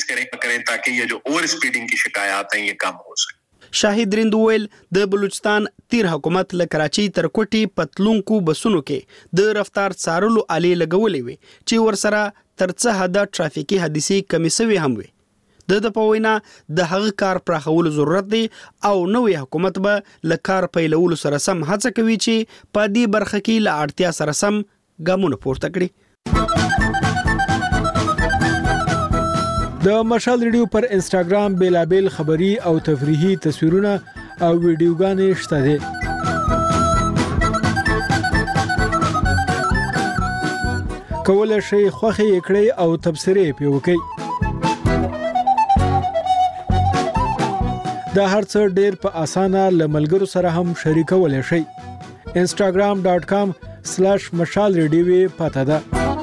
شي تاکہ یہ جو اوور سپیڈنگ کی شکایات ہیں یہ کم ہو سکے. شاهد رند ویل د بلوچستان تیر حکومت له کراچي تر کوټي پتلونکو بسونو کې د رفتار څارلو آلې لګولې وي چې ورسره تر څه حد ټرافیکي حادثې کمې شوي هم وي. د پوینا د هغه کار پراخولو ضرورت دی او نوې حکومت به له کار پیلولو سره سم هڅه کوي چې په دې برخه کې له اړتیا سره سم ګامونه پورته کړي. د مشال ریډیو پر انسټاګرام بیلابل خبری او تفریحي تصویرونه او ویډیوګانې شته دي. کولای شئ خوښ یې کړئ او تبصرې پې وکړئ. دا هر څه ډېر په اسانه له ملګرو سره هم شریکولی شئ. instagram.com/mashalradio پته ده.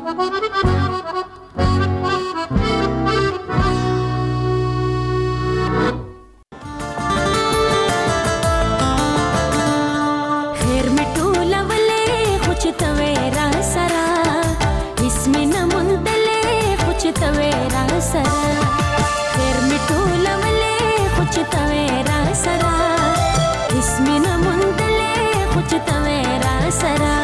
خیر می ټوله ولې خو چې ته وې را سره هیڅ مې نه موندلې خو چې ته وې را سره خیر می ټوله ولې خو چې ته وې را سره هیڅ مې نه موندلې خو چې ته وې را سره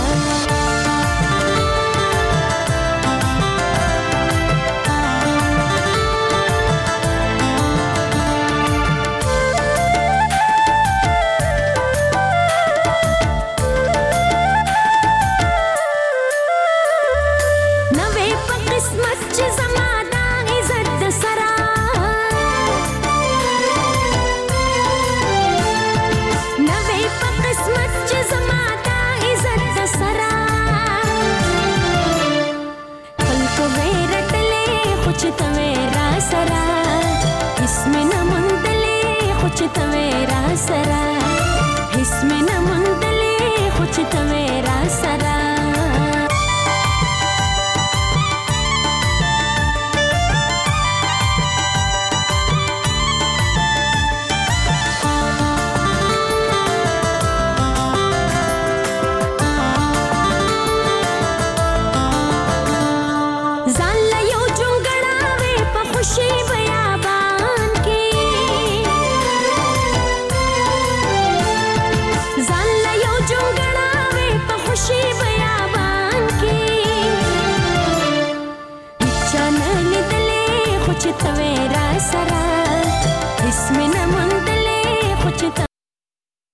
چې ته وې را سره هیڅ مې نه موندلې خو چې ته وې را سره خوش توي